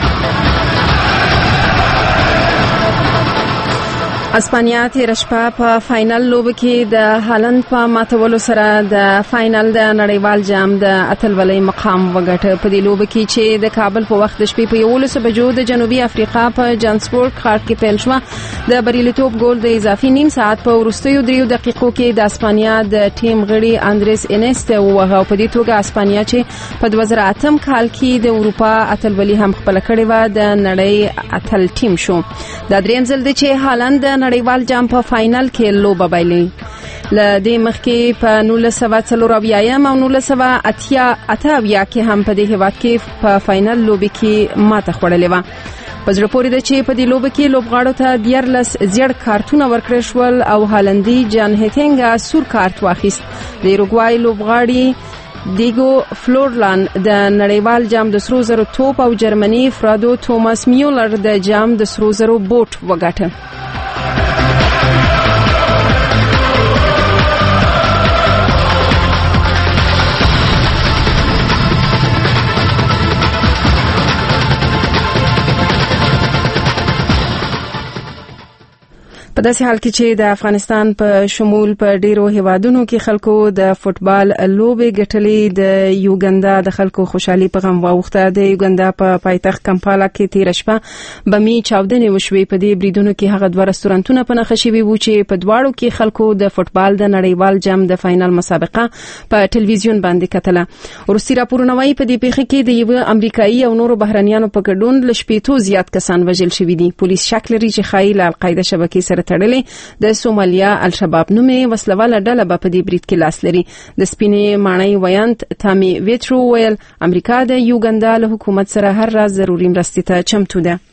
Speaker 1: اسپانیا تېره شپه په فاینل لوبه کې د هالند په ماتولو سره د فاینل د نړیوال جام د اتلولۍ مقام وګټه. په دې لوبه کې چې د کابل په وخت د شپې په یولسو بجو د جنوبي افریقا په جانسبورګ ښار کې پیل شوه. د بریالیتوب ګول د اضافي نیم ساعت په وروستیو دریو دقیقو کې د اسپانیا د ټیم غړي اندریس انیستا ووهه او په دې توګه اسپانیا چې په دوه زره اتم کال کې د اروپا اتلولي هم خپله کړې وه د نړۍ اتل ټیم شو. دا درېیم ځل دی چې هالند نړیوال جام په فاینل کې لوبه بایلي. له دې مخکې په نولس سوه څلور اویایم او نولس سوه اته اویا کې هم په دې هېواد کې په فاینل لوبې کې ماته خوړلې وه. په زړه پورې ده چې په دې لوبه کې لوبغاړو ته دیارلس زیړ کارتونه ورکړل شول او هالندي جان هیټینګ سور کارت واخیست. د اوروګوای لوبغاړي دیگو فلورلان د نړیوال جام د سرو زرو توپ او جرمني فرادو توماس میولر د جام د سرو زرو بوټ وګاټه. په داسې حال کې چې د افغانستان په شمول په ډیرو هیوادونو کې خلکو د فوتبال لوبې ګټلې، د یوګندا د خلکو خوشحالي په غم واوښته. د یوګندا په پایتخت کمپالا کې تیر شپه بمي چاودنې وشوې. په دې بریدونو کې هغه دوه رستورانتونه په نښه شوي وو چې په دواړو کې خلکو د فوتبال د نړیوال جام د فاینل مسابقه په ټلویزیون باندې کتله. ورستی راپورونه وايي په دې پیښه کې د یو امریکایي او نورو بهرنیانو په ګډون ل شپېتو زیات کسان وژل شوي دي. پولیس شک لري چې ښایي له القاعده شبکې سره تړلې د سومالیا الشباب نومې وسلواله ډله په دې برید کې لاس لري. د سپینې ماڼۍ ویانت تامي ویترو ویل امریکا د یوګندا له حکومت سره هر راز ضروري مرستې ته چمتو ده.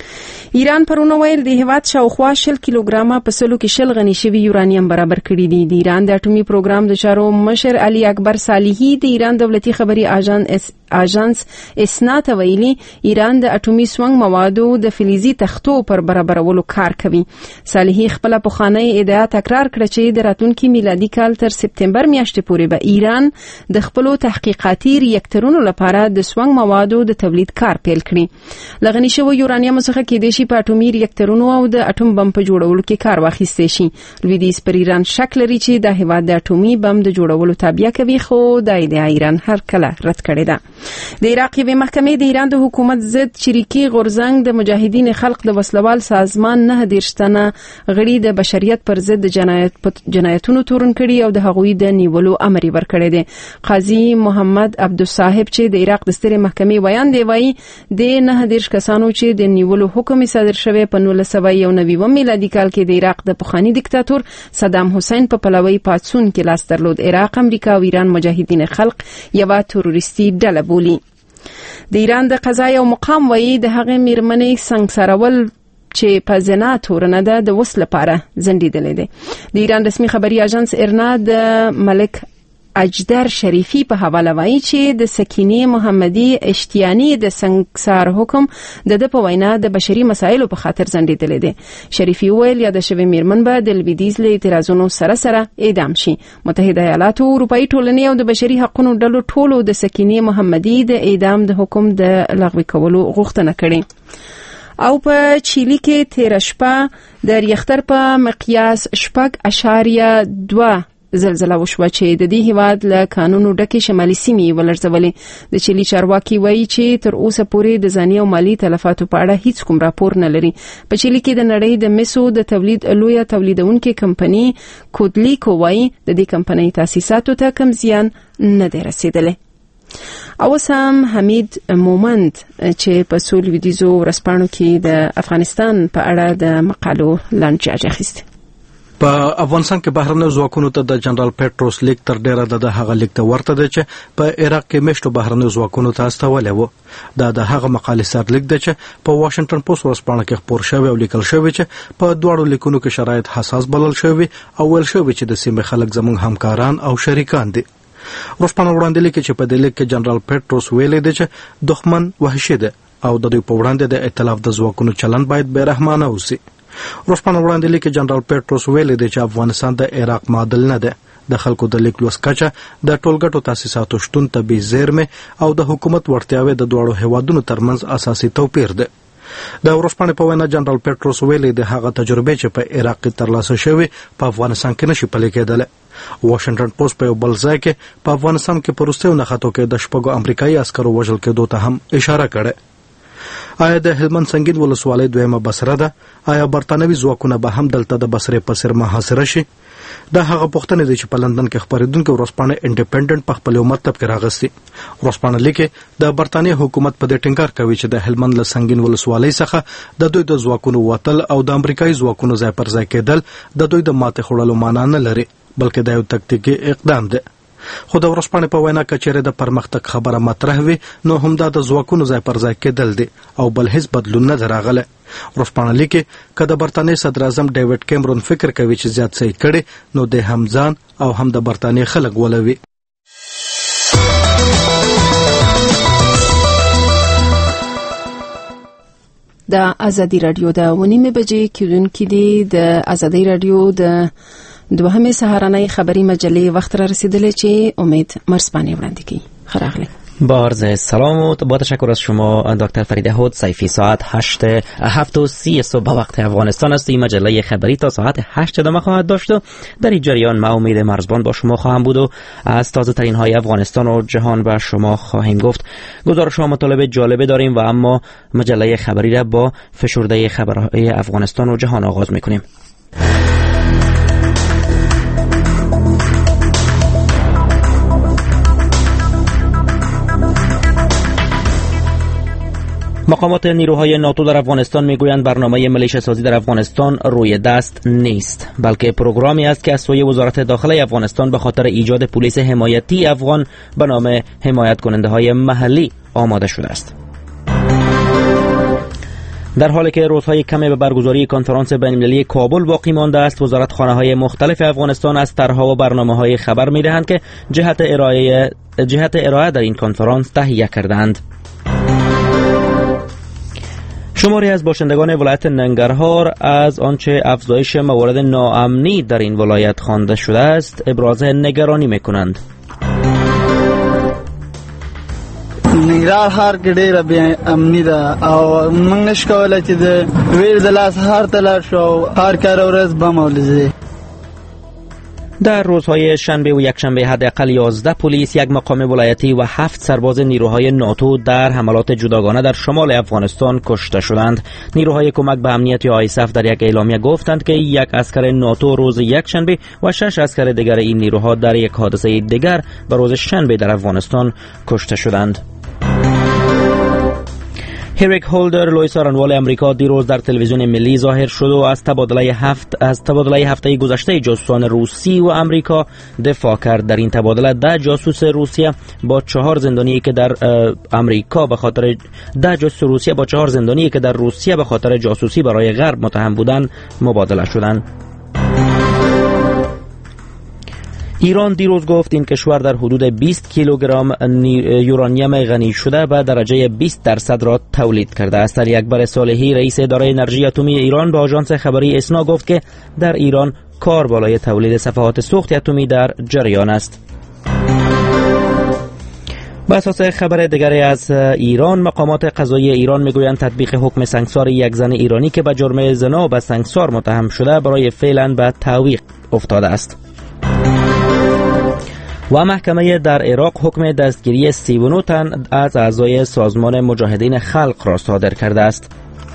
Speaker 1: ایران پرونه ویل د هیواد شاوخوا شل کیلوګرامه په سلو کې شل غني شوی یورانیم برابر کړی دی. د ایران د اټومي پروګرام د چارو مشر علي اکبر صالحي د ایران دولتي خبري اژانس اژانس اسنا ته ویلي ایران د اټومي سونګ موادو د فلزي تختو پر برابرولو کار کوي. صالحي خپل په خانه ادعا تکرار کړ چې د راتلونکي میلادي کال تر سپتمبر میاشتې پورې به ایران د خپل تحقیقاتي ریاکټرونو لپاره د سونګ موادو د تولید کار پیل کړي. لغنی شو یورانیم څخه کې د شي په اټومي ریاکټرونو او د اټوم بم په جوړولو کې کار واخیستي شي. لویدیز پر ایران شک لري چې د هیواد د اټومي بم د جوړولو تابع کوي، خو د ادعا ایران هر کله رد کړی ده. د عراق یوې محکمې د ایران د حکومت ضد چریکي غورځنګ د مجاهدین خلق د وسلوال سازمان نه دیرشتنه غړي د بشریت پر ضد جنایت جنایتونو تورن کړي او د هغوی د نیولو امر ورکړی دی. قاضي محمد عبدالصاحب چې د عراق د سترې محکمې ویان دی وایي د نه دیرش کسانو چې د نیولو حکم صادر شوی په نولس سوه یو نوي میلادي کال کې د عراق د پخوانی دیکتاتور صدام حسین په پلوي پاتسون کې لاس درلود. عراق، امریکا او ایران مجاهدین خلق یوه تروریستي ډله بولي. د ایران د قضای او مقام وایي د هغې میرمنې سنګسارول چې په زنا تورنه ده د وس لپاره زندیدلې ده. د ایران رسمي خبري اژانس ارنا د ملک اجدر شریفی په حواله وایي چې د سکینه محمدي اشتیانی د سنگسار حکم د د په وینا د بشري مسایلو په خاطر زندیدلې ده. شریفی ویل یا د شوی میرمن به د لویدیز له اعتراضونو سره سره اعدام شي. متحده ایالات او اروپאי ټولنې او د بشري حقوقو ډلو ټولو د سکینه محمدي د اعدام د حکم د لغوي کولو غوښتنه کړې. او په چيلي کې تیر شپه د ریختر په مقیاس شپږ اشاریه دوه زلزله وشوه چې د دې هیواد له قانونو ډکې شمالي سیمې ولړزولې. د چيلي چارواکي وایي چې تر اوسه پورې د ځاني او مالی تلفاتو په اړه هیڅ کوم راپور نه لري. په چيلي کې د نړۍ د مسو د تولید لویه تولیدونکو کمپنی کودلیکو وایي د دې کمپنۍ تاسیساتو ته کم زیان نه دی رسیدلی. او سم حمید مومند چې په سول ویډیو ورسپانو کې د افغانستان په اړه د مقالو لانجه اخیسته.
Speaker 6: په افغانستان کې بهرنیو ځواکونو ته د جنرال پیټروس لیک تر ډیره د هغه لیک ته ورته دی چې په عراق کې مشتو بهرنیو ځواکونو ته استولې وو. دا د هغه مقالې سر لیک دی چې په واشنگټن پوسټ ورسپانه کې خپور شوی او لیکل شوی چې په دواړو لیکونو کې شرایط حساس بلل شوی او ویل شوی چې د سیمې خلک زموږ همکاران او شریکان دي. ورسپانه وړاندې لیکي چې په دې لیک کې جنرال پیټروس ویلي دی چې دښمن وحشي دی او د دوی په وړاندې د ائتلاف د ځواکونو چلند باید بې رحمانه اوسي. روسپانه وړاندې لیکي جنرال پیټروس ویلي دی چې افغانستان د عراق معادل نه ده. د خلکو د لیک لوست کچه د ټولګټو تاسیساتو شتون طبي زیرمې او د حکومت وړتیاوې د دوړو هیوادونو ترمنځ اساسي توپیر ده. د روسپانه په وینا جنرال پیټروس ویلي دی هغه تجربه چې په عراق کې ترلاسه شوې په افغانستان کې نشي پلي کېدل. واشنگټن پوسټ په بل ځای کې په افغانستان کې پروستیو نه خاطو کې د شپږو امریکایي عسکرو وژل کېدو ته هم اشاره کړې. آیا د هلمند سنگین ولسوالۍ دویمه بصره ده؟ آیا برتانوي ځواکونه به هم دلته د بصرې په څیر محاصره شي؟ دا هغه پوښتنې دي چې په لندن کې خبرېدونکي ورسپانه انډیپندنت په خپل مطلب کې راغستي. ورسپانه لیکي د برتانیې حکومت په دې ټینګار کوي چې د هلمند له سنگین ولسوالۍ څخه د دوی د ځواکونو وتل او د امریکایي ځواکونو ځای پر ځای کېدل د دوی د ماتې خوړلو معنا نه لري، بلکې دا یو تکتیکي اقدام دی. خو د ورسپانه په وینا کچېره د پرمختګ خبره مطرح وي نو هم دا د ځواکونو ځای پر ځای کېدل دي او بل هیڅ بدلون نه راغله. ورسپانه لیکي که د برتانیې صدر اعظم ډیوډ کیمرون فکر کوي چې زیات څه کړي نو د هم ځان او هم د برتانیې خلک ولوي.
Speaker 1: د ازادي رادیو د ونیمه بجې کېدونکې دي د ازادي رادیو د دوهمه سهارنۍ خبری مجله وخت را رسیدلی چې امید مرسپانی وړاندې کړي. خراغلی
Speaker 2: با عرض سلام و با تشکر از شما دکتر فرید هود. صیفی ساعت هشت هفت و سی صبح وقت افغانستان است. این مجله خبری تا ساعت هشت ادامه خواهد داشت و در این جریان ما امید مرزبان با شما خواهم بود و از تازه ترین های افغانستان و جهان به شما خواهیم گفت. گزارش ها مطالب جالبه داریم و اما مجله خبری را با فشرده خبرهای افغانستان و جهان آغاز میکنیم. مقامات نیروهای ناتو در افغانستان میگویند برنامه ملیشه سازی در افغانستان روی دست نیست، بلکه پروگرامی است که از سوی وزارت داخله افغانستان به خاطر ایجاد پلیس حمایتی افغان به نام حمایت کننده های محلی آماده شده است. در حالی که روزهای کمی به برگزاری کنفرانس بین‌المللی کابل باقی مانده است، وزارتخانه‌های مختلف افغانستان از طرح‌ها و برنامه‌های خبر می‌دهند که جهت ارائه جهت ارائه در این کنفرانس تهیه کردند. شماری از باشندگان ولایت ننگرهار از آنچه افزایش موارد ناامنی در این ولایت خوانده شده است ابراز نگرانی میکنند.
Speaker 3: ننګرهار کې ډېره بې امني ده او موږ نشو کولی چې د ویر د لاس ښار ته لاړ شو او هر کار ورځ بم ولیدې.
Speaker 2: در روزهای شنبه و یکشنبه حداقل یازده پلیس، یک مقام ولایتی و هفت سرباز نیروهای ناتو در حملات جداگانه در شمال افغانستان کشته شدند. نیروهای کمک به امنیت یا آیساف در یک اعلامیه گفتند که یک اسکر ناتو روز یکشنبه و شش اسکر دیگر این نیروها در یک حادثه دیگر به روز شنبه در افغانستان کشته شدند. هریک هولدر، لوئیس آرنوال امریکا، دیروز در تلویزیون ملی ظاهر شد و از تبادله هفت از تبادله هفته گذشته جاسوسان روسی و امریکا دفاع کرد. در این تبادله ده جاسوس روسیه با چهار زندانی که در امریکا به خاطر ده جاسوس روسیه با چهار زندانی که در روسیه به خاطر جاسوسی برای غرب متهم بودند مبادله شدند. ایران دیروز گفت این کشور در حدود بیست کیلوگرم یورانیم غنی شده به درجه بیست درصد را تولید کرده است. علی اکبر صالحی، رئیس اداره انرژی اتمی ایران، با آژانس خبری اسنا گفت که در ایران کار بالای تولید صفحات سوخت اتمی در جریان است. به اساس خبر دیگری از ایران، مقامات قضایی ایران میگویند تطبیق حکم سنگسار یک زن ایرانی که به جرم زنا به سنگسار متهم شده برای فعلا به تعویق افتاده است. و محکمه در عراق حکم دستگیری سی و نه تن از اعضای سازمان مجاهدین خلق را صادر کرده است.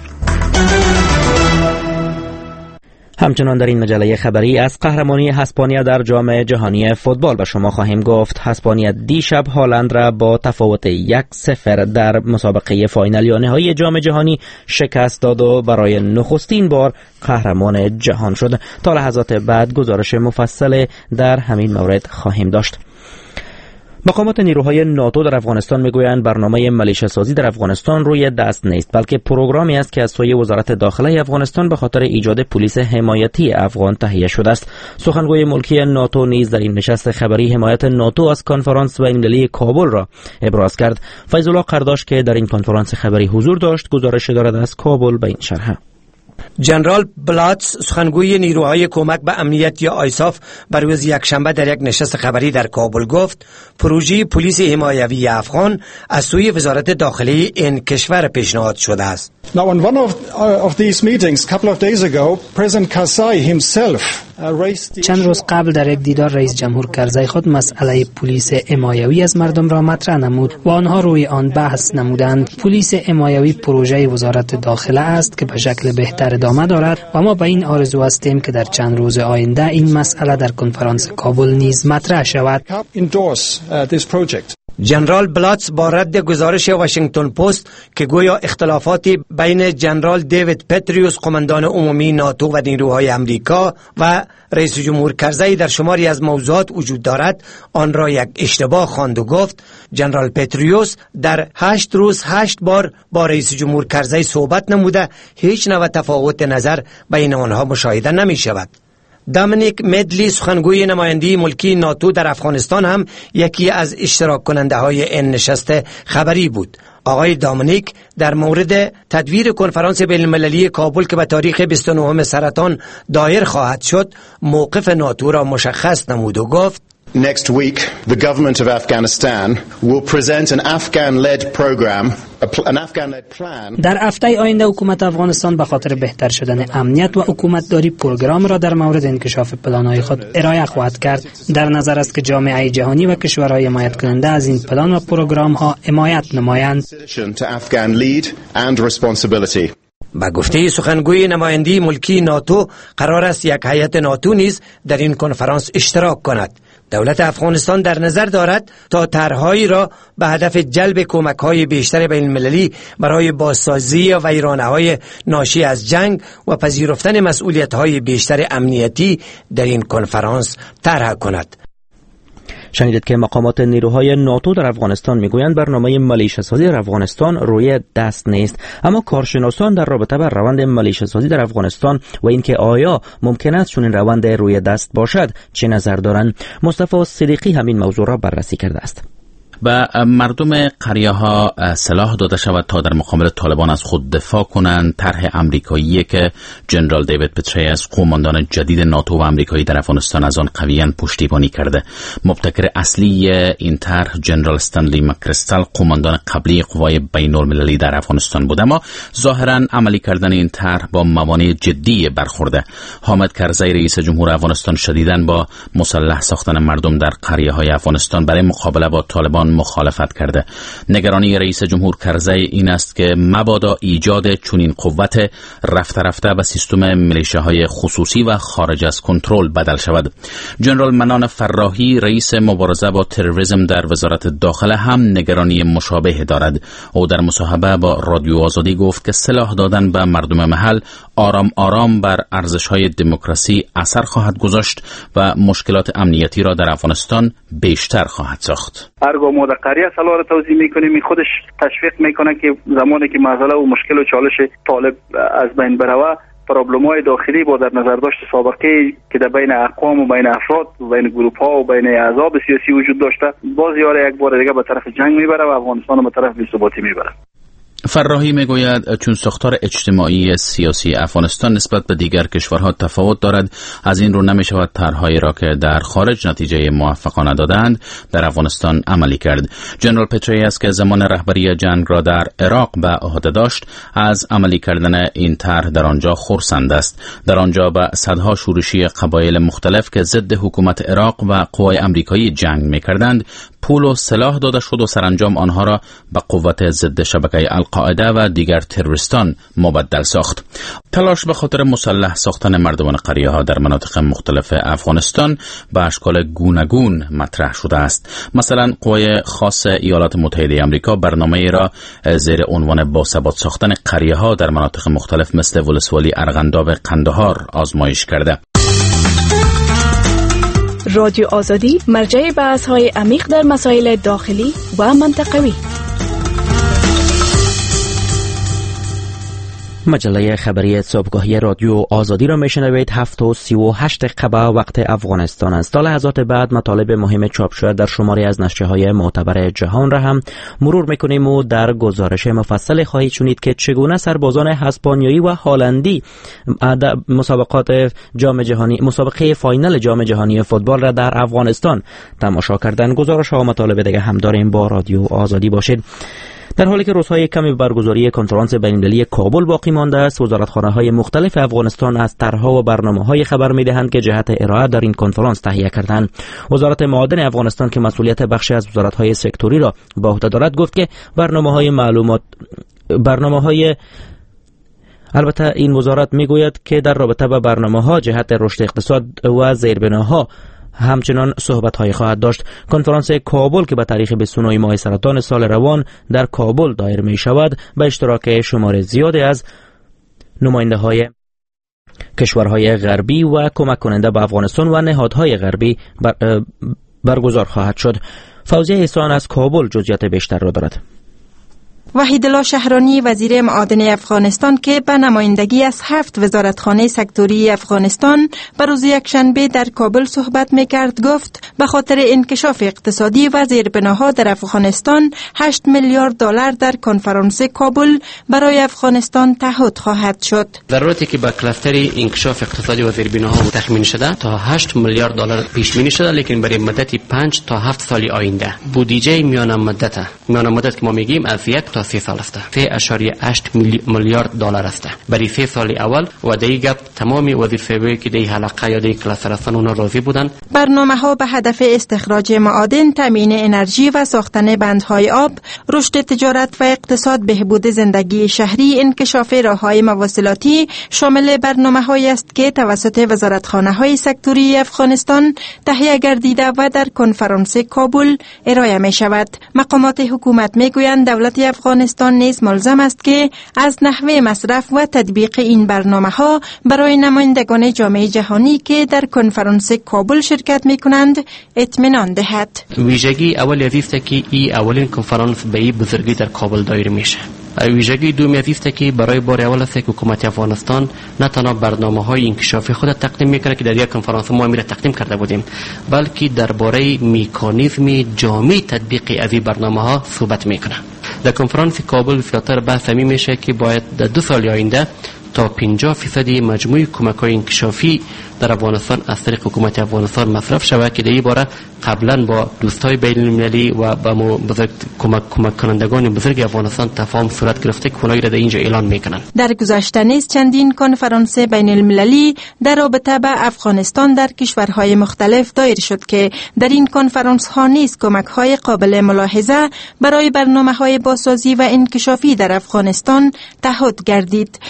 Speaker 2: همچنان در این مجله خبری از قهرمانی اسپانیا در جام جهانی فوتبال به شما خواهیم گفت. اسپانیا دیشب هالند را با تفاوت یک صفر در مسابقه فاینال یا نهایی جام جهانی شکست داد و برای نخستین بار قهرمان جهان شد. تا لحظات بعد گزارش مفصل در همین مورد خواهیم داشت. مقامات نیروهای ناتو در افغانستان میگویند برنامه ملیشه سازی در افغانستان روی دست نیست، بلکه پروگرامی است که از سوی وزارت داخله افغانستان به خاطر ایجاد پلیس حمایتی افغان تهیه شده است. سخنگوی ملکی ناتو نیز در این نشست خبری حمایت ناتو از کنفرانس بین‌المللی کابل را ابراز کرد. فیض الله قرداش که در این کنفرانس خبری حضور داشت گزارش دارد از کابل به این شرح.
Speaker 23: جنرال بلاتس، سخنگوی نیروهای کمک به امنیت یا آیساف، بر روز یکشنبه در یک نشست خبری در کابل گفت پروژه پلیس حمایوی افغان از سوی وزارت داخله این کشور پیشنهاد شده است.
Speaker 24: Now in one of, uh, of these meetings a couple of days ago, President Karzai himself
Speaker 25: چند روز قبل در یک دیدار رئیس جمهور کرزی خود مسئله پلیس حمایوی از مردم را مطرح نمود و آنها روی آن بحث نمودند. پلیس حمایوی پروژه وزارت داخله است که به شکل بهتر ادامه دارد و ما به این آرزو هستیم که در چند روز آینده این مسئله در کنفرانس کابل نیز مطرح شود.
Speaker 23: جنرال بلاتس با رد گزارش واشنگتن پست که گویا اختلافاتی بین جنرال دیوید پتریوس، قماندان عمومی ناتو و نیروهای امریکا و رئیس جمهور کرزی در شماری از موضوعات وجود دارد، آن را یک اشتباه خواند و گفت جنرال پتریوس در هشت روز هشت بار با رئیس جمهور کرزی صحبت نموده، هیچ نوع تفاوت نظر بین آنها مشاهده نمی شود. دامینیک مدلی، سخنگوی نماینده ملکی ناتو در افغانستان، هم یکی از اشتراک کننده های این نشست خبری بود. آقای دامینیک در مورد تدویر کنفرانس بین المللی کابل که به تاریخ بیست و نهم سرطان دایر خواهد شد موقف ناتو را مشخص نمود و گفت
Speaker 5: Next week, the government of Afghanistan will present an Afghan-led program, an Afghan-led plan.
Speaker 25: در هفته آینده حکومت افغانستان به خاطر بهتر شدن امنیت و حکومتداری پروگرام را در مورد انکشاف پلان‌های خود ارائه خواهد کرد. در نظر است که جامعه جهانی و کشورهای حمایت کننده از این پلان و پروگرام‌ها حمایت نمایند.
Speaker 23: با گفته سخنگوی نماینده ملکی ناتو قرار است یک هیئت ناتو نیز در این کنفرانس اشتراک کند. دولت افغانستان در نظر دارد تا طرحهایی را به هدف جلب کمک‌های بیشتر بین المللی برای بازسازی ویرانه‌های ناشی از جنگ و پذیرفتن مسئولیت‌های بیشتر امنیتی در این کنفرانس طرح کند.
Speaker 2: شنیدید که مقامات نیروهای ناتو در افغانستان میگویند برنامه ملیشه‌سازی در افغانستان روی دست نیست، اما کارشناسان در رابطه با روند ملیشه‌سازی در افغانستان و اینکه آیا ممکن است چنین روند روی دست باشد چه نظر دارند؟ مصطفی صدیقی همین موضوع را بررسی کرده است.
Speaker 7: به مردم قریه ها سلاح داده شود تا در مقابل طالبان از خود دفاع کنند. طرح امریکایی که جنرال دیوید پتریوس قوماندان جدید ناتو و امریکایی در افغانستان از آن قویاً پشتیبانی کرده. مبتکر اصلی این طرح جنرال استنلی مکریستال قوماندان قبلی قوای بین المللی در افغانستان بود، اما ظاهراً عملی کردن این طرح با موانع جدی برخورده. حامد کرزی رئیس جمهور افغانستان شدیداً با مسلح ساختن مردم در قریه های افغانستان برای مقابله با طالبان مخالفت کرده. نگرانی رئیس جمهور کرزی این است که مبادا ایجاد چنین قوت رفته رفته به سیستم میلیشیاهای خصوصی و خارج از کنترل بدل شود. جنرال منان فراهی رئیس مبارزه با تروریسم در وزارت داخله هم نگرانی مشابه دارد. او در مصاحبه با رادیو آزادی گفت که سلاح دادن به مردم محل آرام آرام بر ارزش‌های دموکراسی اثر خواهد گذاشت و مشکلات امنیتی را در افغانستان بیشتر خواهد ساخت.
Speaker 8: هرگاه ما در قریه سلاح را توزیع میکنیم خودش تشویق میکنه که زمانی که مسئله و مشکل و چالش طالب از بین بروه پرابلم‌های داخلی با در نظر داشت سابقه که در بین اقوام و بین افراد و بین گروه‌ها و بین احزاب سیاسی وجود داشته باز یاره یک بار دیگه به طرف جنگ میبره و افغانستان رو به طرف بی‌ثباتی میبره.
Speaker 7: فراهی میگوید چون ساختار اجتماعی سیاسی افغانستان نسبت به دیگر کشورها تفاوت دارد، از این رو نمیشود طرحهایی را که در خارج نتیجه موفقانه دادند در افغانستان عملی کرد. جنرال پتریوس که زمان رهبری جنگ را در عراق به عهده داشت از عملی کردن این طرح در آنجا خرسند است. در آنجا به صدها شورشی قبایل مختلف که ضد حکومت عراق و قوای امریکایی جنگ میکردند پول و سلاح داده شد و سرانجام آنها را به قوت ضد شبکه القاعده و دیگر تروریستان مبدل ساخت. تلاش به خاطر مسلح ساختن مردمان قریه ها در مناطق مختلف افغانستان به اشکال گوناگون مطرح شده است. مثلا قوای خاص ایالات متحده آمریکا برنامه را زیر عنوان باثبات ساختن قریه ها در مناطق مختلف مثل ولسوالی ارغنداب قندهار آزمایش کرده.
Speaker 9: رادیو آزادی مرجع بحث‌های عمیق در مسائل داخلی و منطقوی.
Speaker 2: مجله خبری صبحگاهی رادیو آزادی را میشنوید. هفت و سی و هشت دقیقه وقت افغانستان است. تا لحظات بعد مطالب مهم چاپ شده در شماری از نشریه‌های معتبر جهان را هم مرور میکنیم و در گزارش مفصل خواهید شنید که چگونه سربازان اسپانیایی و هلندی مسابقات جام جهانی مسابقه فاینال جام جهانی فوتبال را در افغانستان تماشا کردند. گزارش ها و مطالب دیگه هم داریم. با رادیو آزادی باشید. در حالی که روزهای کمی برگزاری کنفرانس بین‌المللی کابل باقی مانده است، وزارتخانه‌های مختلف افغانستان از طرح‌ها و برنامه‌های خبر می‌دهند که جهت ارائه در این کنفرانس تهیه کردند. وزارت معادن افغانستان که مسئولیت بخشی از وزارت‌های سکتوری را به عهده دارد گفت که برنامه‌های معلومات برنامه‌های البته این وزارت می‌گوید که در رابطه با برنامه‌ها جهت رشد اقتصاد و زیربناها همچنان صحبت‌های خواهد داشت. کنفرانس کابل که به تاریخ بیست و نه ماه سرطان سال روان در کابل دایر می شود به اشتراک شمار زیادی از نماینده‌های کشورهای غربی و کمک کننده به افغانستان و نهادهای غربی بر برگزار خواهد شد. فوزیه احسان از کابل جزئیات بیشتر را دارد.
Speaker 4: وحیدالله شهرانی وزیر معادن افغانستان که به نمایندگی از هفت وزارتخانه سکتوری افغانستان به روز یکشنبه در کابل صحبت میکرد گفت به خاطر انکشاف اقتصادی و زیربناها در افغانستان هشت میلیارد دلار در کنفرانس کابل برای افغانستان تعهد خواهد شد.
Speaker 10: ضرورتی که با کلاستر انکشاف اقتصادی و زیربناها تخمین شده تا هشت میلیارد دلار پیش بینی شده، لیکن برای مدت پنج تا هفت سال آینده بودجه میان مدت میان مدت که ما میگیم از یک تا سه سال است. سه اشاری هشت میلیارد دلار است برای سه سال اول و دیگه تمامی وظیفه‌ای که در حلقه یا در کلاستر هستند اونها راضی بودند.
Speaker 4: برنامه‌ها به هدف استخراج معادن، تامین انرژی و ساختن بندهای آب، رشد تجارت و اقتصاد، بهبود زندگی شهری، انکشاف راه‌های مواصلاتی شامل برنامه‌هایی است که توسط وزارتخانه‌های سکتوری افغانستان تهیه گردیده و در کنفرانس کابل ارائه می‌شود. مقامات حکومت می‌گویند دولت افغانستان نیز ملزم است که از نحوه مصرف و تطبیق این برنامه‌ها برای نمایندگان جامعه جهانی که در کنفرانس کابل شرکت می‌کنند اطمینان دهد.
Speaker 10: ویژگی اول است که این اولین کنفرانس به این بزرگی در کابل دایر میشه. ویژگی دومی است که برای بار اول است که حکومت افغانستان نه تنها برنامه‌های انکشافی خود تقدیم میکنه که در یک کنفرانس ما امیر تقدیم کرده بودیم، بلکه درباره مکانیزم جامع تطبیق از این برنامه‌ها صحبت میکنه. در کنفرانس کابل فیاتر بحث می میشه که باید در دو سال آینده تا پنجاه فیصدی مجموع کمک‌های انکشافی در افغانستان از طریق حکومت افغانستان مصرف شود که در این باره قبلا با دوستای بین‌المللی و با بزرگ کمک کمک کنندگان بزرگ افغانستان تفاهم صورت گرفته که اونایی را در اینجا اعلان میکنن.
Speaker 4: در گذشته نیز چندین کنفرانس بین‌المللی در رابطه به افغانستان در کشورهای مختلف دایر شد که در این کنفرانس ها نیز کمک‌های قابل ملاحظه برای برنامه‌های بازسازی و انکشافی در افغانستان تعهد گردید.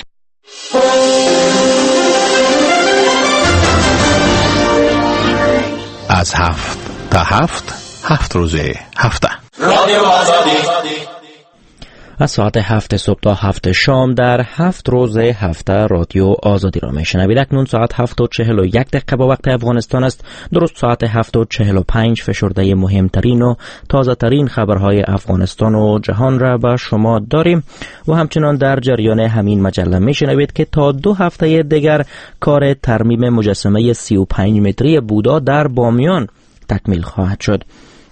Speaker 22: از هفت تا هفت هفت روزه هفته
Speaker 2: از ساعت هفت صبح تا هفت شام در هفت روز هفته رادیو آزادی را میشنوید. اکنون ساعت هفت و چهل و یک دقیقه با وقت افغانستان است. درست ساعت هفت و چهل و پنج فشرده مهمترین و تازه ترین خبرهای افغانستان و جهان را به شما داریم و همچنان در جریان همین مجله میشنوید که تا دو هفته دیگر کار ترمیم مجسمه سی و پنج متری بودا در بامیان تکمیل خواهد شد.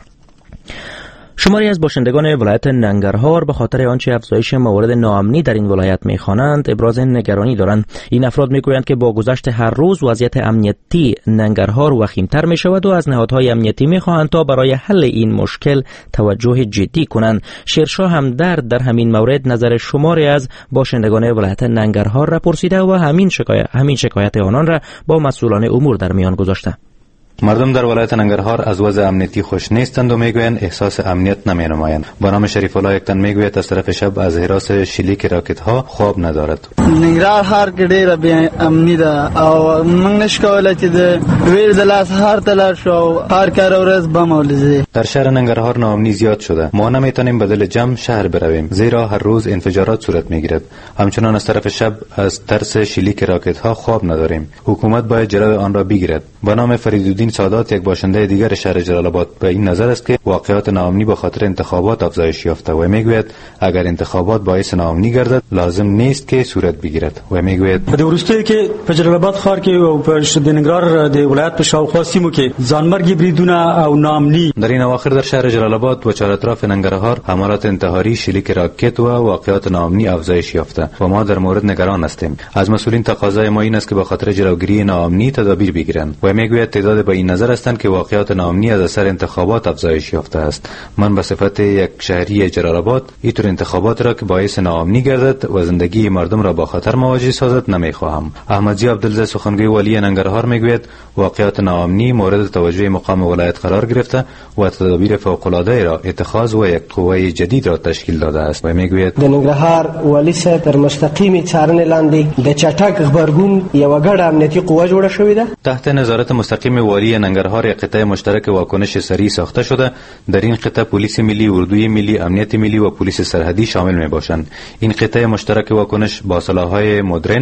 Speaker 2: شماری از باشندگان ولایت ننگرهار به خاطر آنچه افزایش موارد ناامنی در این ولایت می‌خوانند ابراز نگرانی دارند. این افراد می‌گویند که با گذشت هر روز وضعیت امنیتی ننگرهار وخیم‌تر می‌شود و از نهادهای امنیتی می‌خواهند تا برای حل این مشکل توجه جدی کنند. شیرشاه همدرد در همین مورد نظر شماری از باشندگان ولایت ننگرهار را پرسیده و همین شکایت همین شکایت آنان را با مسئولان امور در میان گذاشته.
Speaker 11: مردم در ولایت ننگرهار از وضع امنیتی خوش نیستند و میگویند احساس امنیت نمینمایند. با نام شریف الله یکتن میگوید از طرف شب از هراس شلیک راکت ها خواب ندارد.
Speaker 3: ننگرهار هر ډیره بی امنی ده او موږ نشکولی چې د ویر د لاس هر تلار شو هر کار ورځ بم ولزی.
Speaker 11: در شهر ننگرهار ناامنی زیاد شده. ما نمیتونیم بدل جمع شهر برویم زیرا هر روز انفجارات صورت میگیرد. همچنان از طرف شب از ترس شلیک راکت ها خواب نداریم. حکومت باید جلوی آن را بگیرد. با نام فریدالدین سادات یک باشنده دیگر شهر جلال آباد به این نظر است که واقعات ناامنی به خاطر انتخابات افزایش یافته و میگوید اگر انتخابات باعث ناامنی گردد لازم نیست که صورت بگیرد و میگوید
Speaker 12: په ورستیو کې په جلال آباد ښار کې او په ننګرهار د ولایت په شاوخوا سیمو کې ځانمرګي بریدونه او ناامنی
Speaker 11: در این اواخر در شهر جلال آباد و چهار اطراف ننگرهار حملات انتحاری، شلیک راکت و واقعات ناامنی افزایش یافته و ما در مورد نگران هستیم. از مسئولین تقاضای ما این است که به خاطر جلوگیری ناامنی تدابیر بگیرند و میگوید تعداد به این نظر هستند که واقعات ناامنی از اثر انتخابات افزایش یافته است. من به صفت یک شهری جلال آباد اینطور انتخابات را که باعث ناامنی گردد و زندگی مردم را با خطر مواجه سازد نمیخواهم. احمدزی عبدالله سخنگوی والی ننگرهار میگوید واقعات ناامنی مورد توجه مقام ولایت قرار گرفته و تدابیر فوق العاده را اتخاذ و یک قوه جدید را تشکیل داده است و میگوید
Speaker 13: د ننګرهار والی صاحب تر مستقیمی څارنې لاندې د چټک خبرګون یو ګډه امنیتي قوه جوړه شوې ده.
Speaker 11: تحت نظارت مستقیم والی ننگرهار یک قطعه مشترک واکنش سریع ساخته شده. در این قطعه پلیس ملی، اردوی ملی، امنیت ملی و پلیس سرحدی شامل می باشند. این قطعه مشترک واکنش با سلاح‌های مدرن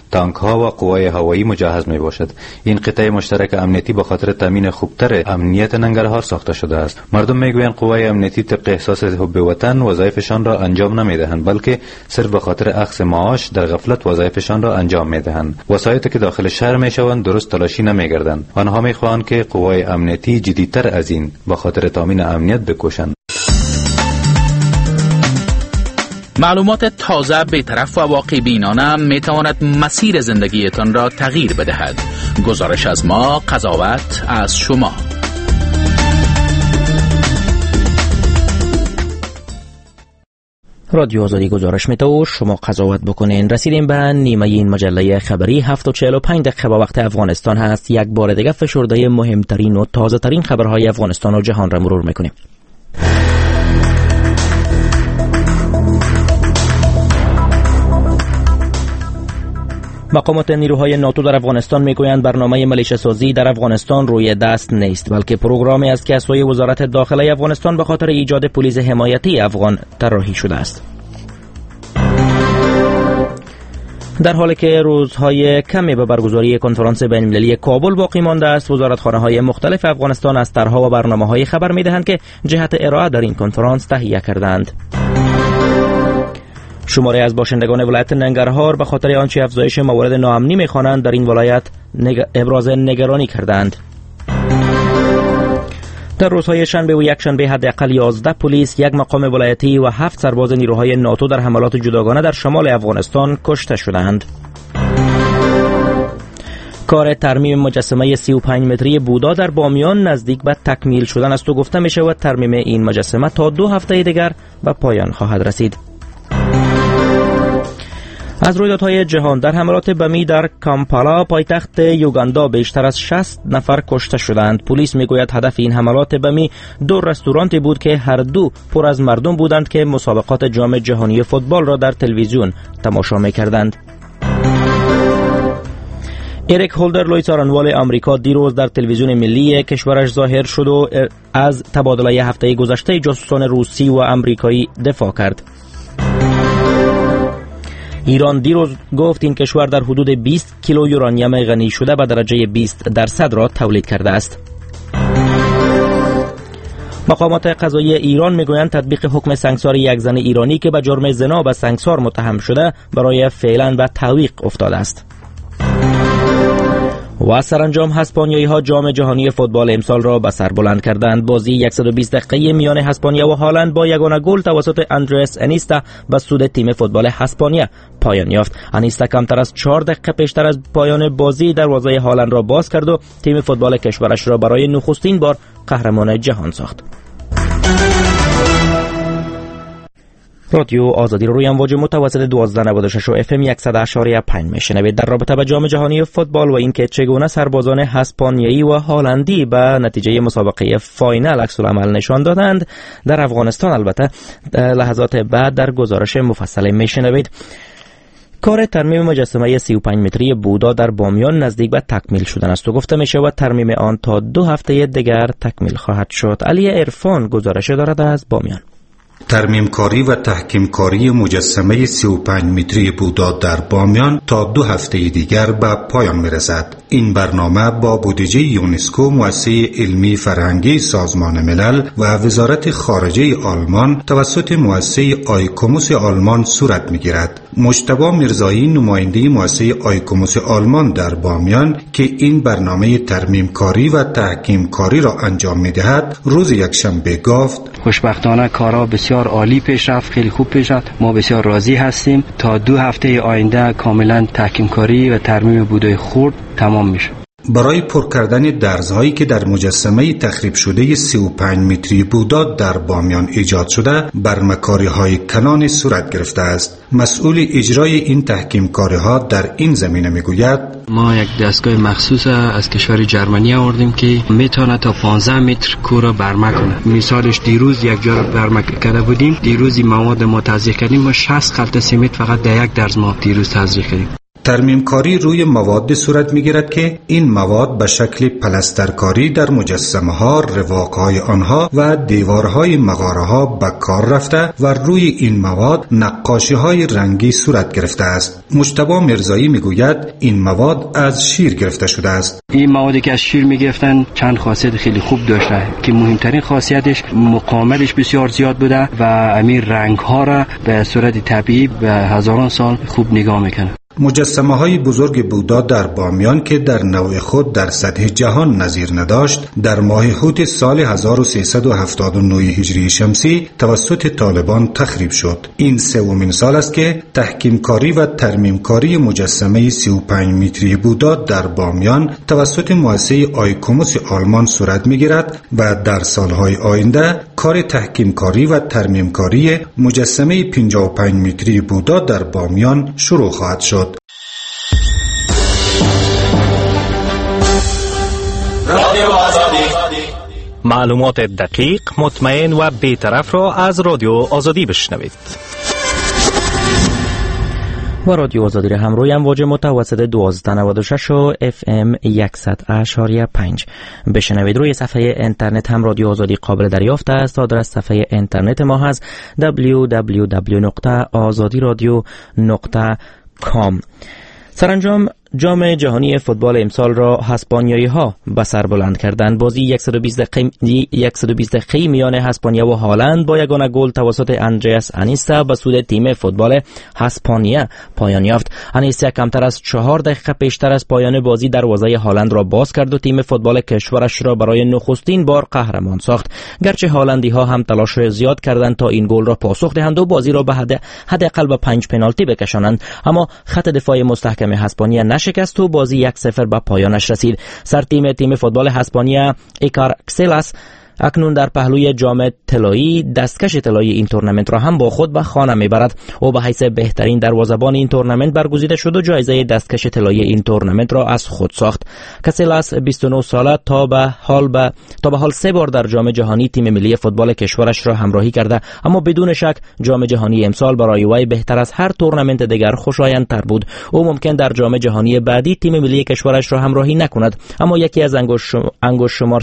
Speaker 11: تانک ها و قوای هوایی مجهز می باشد. این قطعه مشترک امنیتی به خاطر تامین خوبتر امنیت ننگرهار ساخته شده است. مردم میگویند قوای امنیتی طبق احساس حب وطن وظایفشان را انجام نمیدهند، بلکه صرف به خاطر اخذ معاش در غفلت وظایفشان را انجام میدهند. وسایطی که داخل شهر میشوند درست تلاشی نمیگردند. آنها میخواهند که قوای امنیتی جدیدتر از این به خاطر تامین امنیت بکوشند.
Speaker 7: معلومات تازه، بی‌طرف و واقع بینانه می تواند مسیر زندگیتان را تغییر بدهد. گزارش از ما، قضاوت از شما.
Speaker 2: رادیو آزادی گزارش میده و شما قضاوت بکنین. رسیدیم به نیمه این مجله خبری. هفت و چهل و پنج دقیقه با وقت افغانستان هست. یک بار دیگه فشرده مهمترین و تازه ترین خبرهای افغانستان و جهان را مرور میکنیم. مقامات نیروهای ناتو در افغانستان میگویند برنامه ملیشه سازی در افغانستان روی دست نیست، بلکه پروگرامی است که از سوی وزارت داخله افغانستان به خاطر ایجاد پلیس حمایتی افغان طراحی شده است. در حالی که روزهای کمی به برگزاری کنفرانس بین‌المللی کابل باقی مانده است، وزارتخانه‌های مختلف افغانستان از طرح‌ها و برنامه‌های خبر می‌دهند که جهت ارائه در این کنفرانس تهیه کردند. شماری از باشندگان ولایت ننگرهار به خاطر آنچه افزایش موارد ناامنی می‌خوانند در این ولایت نگ... ابراز نگرانی کردند. در روزهای شنبه و یک شنبه حداقل یازده پلیس، یک مقام ولایتی و هفت سرباز نیروهای ناتو در حملات جداگانه در شمال افغانستان کشته شدند. کار ترمیم مجسمه سی و پنج متری بودا در بامیان نزدیک به تکمیل شدن است و گفته می شود ترمیم این مجسمه تا دو هفته دیگر به پایان خواهد رسید. از رویدادهای جهان، در حملات بمی در کامپالا پایتخت یوگاندا بیشتر از شصت نفر کشته شدند. پلیس میگوید هدف این حملات بمی دو رستورانتی بود که هر دو پر از مردم بودند که مسابقات جام جهانی فوتبال را در تلویزیون تماشا میکردند. اریک هولدر لوی څارنوال آمریکا دیروز در تلویزیون ملی کشورش ظاهر شد و از تبادله هفته گذشته جاسوسان روسی و آمریکایی دفاع کرد. ایران دیروز گفت این کشور در حدود بیست کیلو یورانیم غنی شده به درجه بیست درصد را تولید کرده است. مقامات قضایی ایران میگویند تطبیق حکم سنگسار یک زن ایرانی که به جرم زنا به سنگسار متهم شده برای فعلا به تعویق افتاده است. و سرانجام اسپانیایی ها جام جهانی فوتبال امسال را به سر بلند کردند. بازی صد و بیست دقیقه میان اسپانیا و هالند با یگانه گل توسط اندرس انیستا به سود تیم فوتبال اسپانیا پایان یافت. انیستا کمتر از چهار دقیقه پیشتر از پایان بازی دروازه هالند را باز کرد و تیم فوتبال کشورش را برای نخستین بار قهرمان جهان ساخت. رادیو آزادی رو روی امواج متوسط دوازده نود و شش و اف ام صد و اشاری پنج میشنوید. در رابطه با جام جهانی فوتبال و اینکه چگونه سربازان اسپانیایی و هلندی به نتیجه مسابقه فاینال عکس العمل نشان دادند، در افغانستان البته لحظات بعد در گزارش مفصل میشنوید. کار ترمیم مجسمه سی و پنج متری بودا در بامیان نزدیک به تکمیل شدن است و گفته می شود ترمیم آن تا دو هفته دیگر تکمیل خواهد شد. علی عرفان گزارش دارد از بامیان.
Speaker 14: ترمیم کاری و تحکیم کاری مجسمه سی و پنج متری بودا در بامیان تا دو هفته دیگر به پایان می‌رسد. این برنامه با بودجه یونسکو، مؤسسه علمی فرهنگی سازمان ملل و وزارت خارجه آلمان توسط مؤسسه آیکوموس آلمان صورت می‌گیرد. مجتبی میرزایی، نماینده مؤسسه آیکوموس آلمان در بامیان که این برنامه ترمیم کاری و تحکیم کاری را انجام می‌دهد، روز یکشنبه گفت:
Speaker 15: خوشبختانه کارا بسیار عالی پیش رفت، خیلی خوب پیش رفت. ما بسیار راضی هستیم. تا دو هفته آینده کاملا تحکیم کاری و ترمیم بودای خرد تمام میشه.
Speaker 14: برای پر کردن درزهایی که در مجسمه تخریب شده سی و پنج متری بودا در بامیان ایجاد شده، برمکاری‌های کنان صورت گرفته است. مسئول اجرای این تحکیم کاری‌ها در این زمینه میگوید:
Speaker 15: ما یک دستگاه مخصوص از کشور جرمنی آوردیم که میتونه تا پانزده متر کور برمه کنه. مثالش دیروز یک جا برمه کرده بودیم، دیروز این مواد ما تزریق کردیم، ما شصت خلطه سیمنت فقط در یک درز ما دیروز تزریق کردیم.
Speaker 14: ترمیم کاری روی مواد صورت میگیرد که این مواد به شکل پلسترکاری در مجسمه ها، رواق های آنها و دیوارهای مغاره ها به کار رفته و روی این مواد نقاشی های رنگی صورت گرفته است. مجتبی مرزایی میگوید این مواد از شیر گرفته شده است.
Speaker 15: این موادی که از شیر میگرفتن چند خاصیت خیلی خوب داشته که مهمترین خاصیتش مقاومتش بسیار زیاد بوده و امیر رنگ ها را به صورت طبیعی به هزاران سال خوب نگاه میکنه.
Speaker 14: مجسمه های بزرگ بودا در بامیان که در نوع خود در سطح جهان نظیر نداشت، در ماه هوت سال هزار و سیصد و هفتاد و نه هجری شمسی توسط طالبان تخریب شد. این سومین سال است که تحکیم کاری و ترمیم کاری مجسمه سی و پنج متری بودا در بامیان توسط مؤسسه آیکوموس آلمان صورت میگیرد و در سالهای آینده کار تحکیم کاری و ترمیم کاری مجسمه پنجاه و پنج متری بودا در بامیان شروع خواهد شد.
Speaker 16: رادیو آزادی، معلومات دقیق، مطمئن و بی‌طرف را از رادیو آزادی بشنوید.
Speaker 2: و رادیو آزادی را همروی امواج متوسط دوازده نود و شش و اف ام صد اشاریه پنج بشنوید. روی صفحه اینترنت هم رادیو آزادی قابل دریافت است. آدرس صفحه اینترنت ما هست دبلیو دبلیو دبلیو نقطه آزادی رادیو نقطه کام. سرانجام جام جهانی فوتبال امسال را اسپانیایی ها به سر بلند کردند. بازی صد و بیست دقیقه‌ای میان اسپانیا و هالند با یگانه گل توسط اندریاس انیستا به سود تیم فوتبال اسپانیا پایان یافت. انیستا کمتر از چهار دقیقه پیشتر از پایان بازی دروازه هالند را باز کرد و تیم فوتبال کشورش را برای نخستین بار قهرمان ساخت. گرچه هالندی ها هم تلاش زیاد کردند تا این گل را پاسخ دهند و بازی را به حداقل به پنج پنالتی بکشانند، اما خط دفاع مستحکم اسپانیا شکست و بازی یک صفر به پایانش رسید. سر تیم تیم فوتبال اسپانیا ایکار کسیلاس اکنون در پهلوی جام طلایی دستکش طلایی این تورنمنت را هم با خود به خانه میبرد. او به حیث بهترین دروازه‌بان این تورنمنت برگزیده شد و جایزه دستکش طلایی این تورنمنت را از خود ساخت. کسیلاس بیست و نه ساله تا به حال به تا به حال سه بار در جام جهانی تیم ملی فوتبال کشورش را همراهی کرده، اما بدون شک جام جهانی امسال برای وی بهتر از هر تورنمنت دیگر خوشایندتر بود. او ممکن در جام جهانی بعدی تیم ملی کشورش را همراهی نکند، اما یکی از انگشت شمار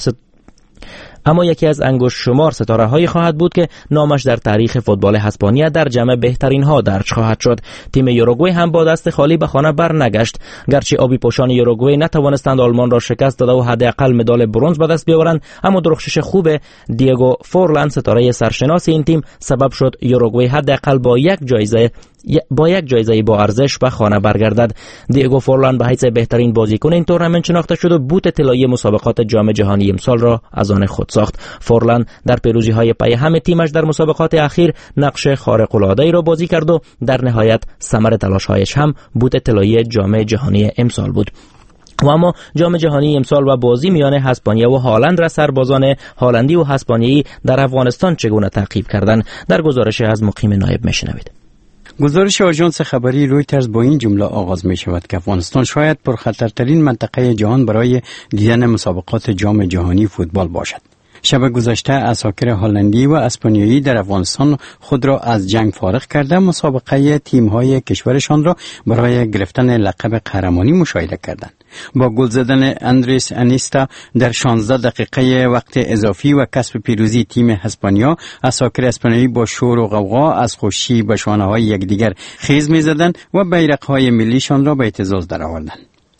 Speaker 2: اما یکی از انگشت شمار ستاره هایی خواهد بود که نامش در تاریخ فوتبال اسپانیا در جمع بهترین ها درج خواهد شد. تیم یوروگوئه هم با دست خالی به خانه برنگشت. گرچه آبی پوشان یوروگوئه نتوانستند آلمان را شکست داده و حداقل مدال برنز به دست بیاورند، اما درخشش خوب دیگو فورلان ستاره سرشناس این تیم سبب شد یوروگوئه حداقل با یک جایزه با یک جایزه با ارزش به خانه برگردد. دیگو فورلان به حیث بهترین بازیکن این تورنمنت شناخته شد و بوت طلایی مسابقات جام جهانی امسال را از آن خود ساخت. فورلان در پیروزی‌های پی هم تیمش در مسابقات اخیر نقش خارق‌العاده‌ای را بازی کرد و در نهایت ثمر تلاش‌هایش هم بوت طلایی جام جهانی امسال بود. و اما جام جهانی امسال و بازی میان اسپانیا و هالند را سربازان هالندی و اسپانیایی در افغانستان چگونه تعقیب کردند؟ در گزارش از مقیم نایب میشنوید.
Speaker 17: گزارش آژانس خبری رویترز با این جمله آغاز می شود که افغانستان شاید پرخطرترین منطقه جهان برای دیدن مسابقات جام جهانی فوتبال باشد. شب گذشته اساکر هلندی و اسپانیایی در افغانستان خود را از جنگ فارغ کرده مسابقه تیم‌های کشورشان را برای گرفتن لقب قهرمانی مشاهده کردند. با گل زدن اندریس انیستا در شانزده دقیقه وقت اضافی و کسب پیروزی تیم اسپانیا، اساکر اسپانیایی با شور و غوغا از خوشی به شانه‌های یکدیگر خیز می‌زدند و بیرق‌های ملیشان را به اهتزاز درآوردند.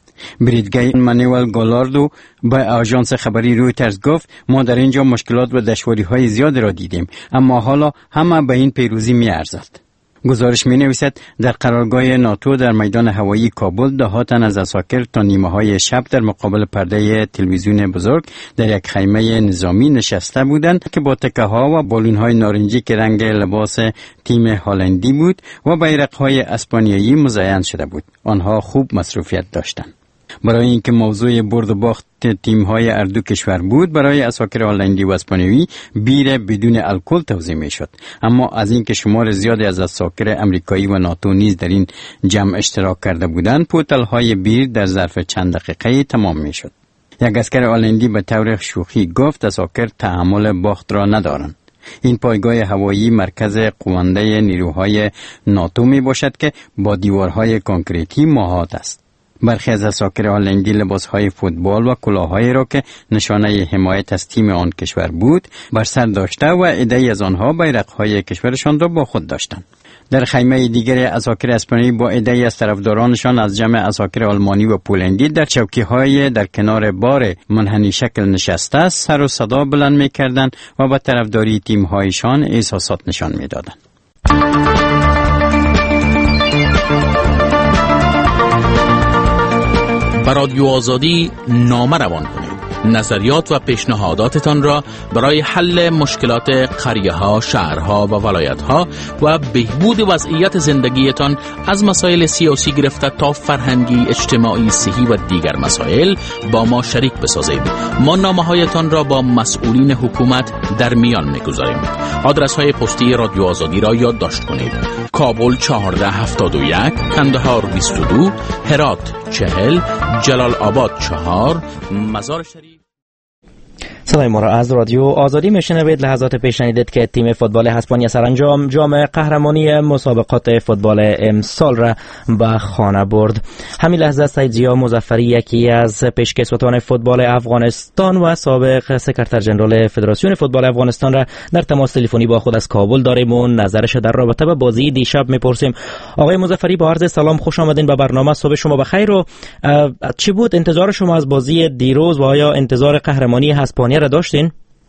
Speaker 17: بریدگی مانوئل گالاردو به آژانس خبری رویترز گفت ما در اینجا مشکلات و دشواری‌های زیادی را دیدیم، اما حالا همه به این پیروزی می‌ارزد. گزارش می نویسد در قرارگاه ناتو در میدان هوایی کابل ده تن از اساکر تا نیمه های شب در مقابل پرده تلویزیون بزرگ در یک خیمه نظامی نشسته بودند که با تکه ها و بالون های نارنجی که رنگ لباس تیم هلندی بود و بیرق های اسپانیایی مزین شده بود. آنها خوب مصروفیت داشتند. برای اینکه موضوع برد و باخت تیم‌های هر دو کشور بود، برای اساکر هلندی و اسپانیایی بیر بدون الکل توزیع می‌شد، اما از اینکه شمار زیادی از اساکر امریکایی و ناتو نیز در این جمع اشتراک کرده بودند، بوتل‌های بیر در ظرف چند دقیقه تمام می‌شد. یک اسکر هلندی به طور شوخی گفت اساکر تحمل باخت را ندارند. این پایگاه هوایی مرکز قوانده نیروهای ناتو می باشد که با دیوارهای کنکریتی محاط است. برخی از عساکر هلندی لباسهای فوتبال و کلاهایی را که نشانه حمایت از تیم آن کشور بود بر سر داشته و عده‌ای از آنها بیرق‌های کشورشان را با خود داشتند. در خیمه دیگر عساکر اسپانیایی با عده‌ای از طرفدارانشان از جمع عساکر آلمانی و پولندی در چوکی‌های در کنار بار منحنی شکل نشسته سر و صدا بلند می‌کردند و با طرفداری تیم‌هایشان احساسات نشان می‌دادند.
Speaker 7: بر رادیو آزادی نامه روان کنید. نظریات و پیشنهاداتتان را برای حل مشکلات قریه‌ها، شهرها و ولایت‌ها و بهبود وضعیت زندگیتان از مسائل سیاسی گرفته تا فرهنگی، اجتماعی، صحی و دیگر مسائل با ما شریک بسازید. ما نامه‌هایتان را با مسئولین حکومت در میان می‌گذاریم. آدرس‌های پستی رادیو آزادی را یادداشت کنید. کابل چهارده هفتاد و یک، کندهار بیست و دو، هرات چهل، جلال آباد چهار، مزار شریف.
Speaker 2: صدای ما را از رادیو آزادی میشنوید. لحظات پیش شنیدید که تیم فوتبال اسپانیا سرانجام جام قهرمانی مسابقات فوتبال امسال را به خانه برد. همین لحظه سید ضیا مظفری، یکی از پیشکسوتان فوتبال افغانستان و سابق سکرتر ژنرال فدراسیون فوتبال افغانستان را در تماس تلفنی با خود از کابل داریم و نظرش در رابطه با بازی دیشب میپرسیم. آقای مظفری، با عرض سلام، خوش آمدین به برنامه. صبح شما بخیر. و چی بود انتظار شما از بازی دیروز و آیا انتظار قهرمانی اسپانیا را داشتین؟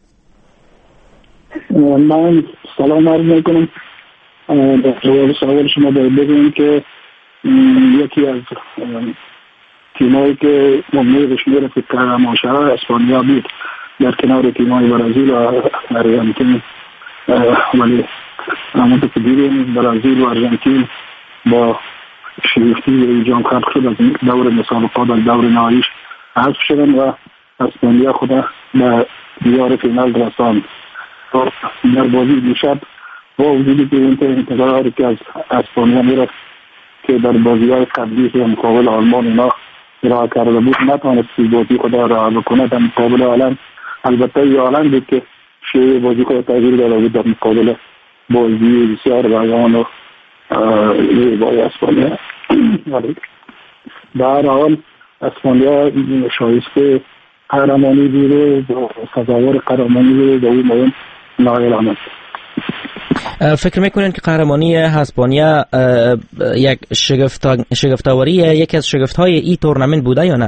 Speaker 6: من سلام عرض میکنم. در جواب سوال شما باید بگویم که یکی از تیمایی که ممنوع بشمیر قهرمان شده اسپانیا بود در کنار تیمای برزیل و ارژانتین، ولی همونطور که دیدیم برزیل و ارژانتین با شگفتی جام خلق شد، از دور مسابقات از دور نهاییش حذف شدن و اسپانیا خود به دیار فینال رساند. در بازی دیشب با وجودی که این انتظاری که از اسپانیا میرفت که در بازی‌های قبلی که مقابل آلمان اینا ارائه کرده بود نتوانست بازی خود را رها بکنه در مقابل هلند. البته یه هلند بود که شیوه بازی خود تغییر داده بود در مقابل بازی بسیار رایگان و زیبای اسپانیا. ولی در هر حال اسپانیا شایسته قهرمانی بیره و سزاوار قهرمانی بیره و اون مهم نایل آمد.
Speaker 2: فکر میکنین که قهرمانی اسپانیا یک شگفت‌آوری یکی از شگفت‌های این تورنمنت بوده یا نه؟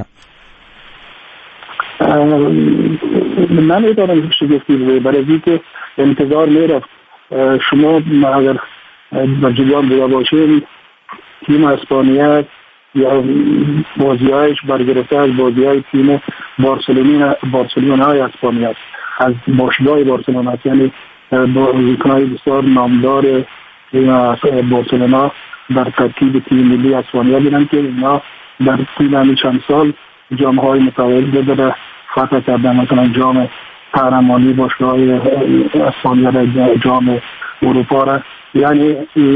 Speaker 6: من میدانم شگفتی بوده، برای اینکه انتظار میرفت. شما اگر در جریان بوده باشین تیم اسپانیا یا بازی‌هایش برگرفته از بازی‌های تیم بارسلونا بارسلونای اسپانیا است، از باشگاه بارسلونا است. یعنی بازیکن‌های بسیار نامدار بارسلونا در ترکیب تیم ملی اسپانیا بودن که اینا در طول چند سال جام‌های متعددی داده فتح کردن، مثلا جام قهرمانی باشگاه اسپانیا را، جام اروپا را. یعنی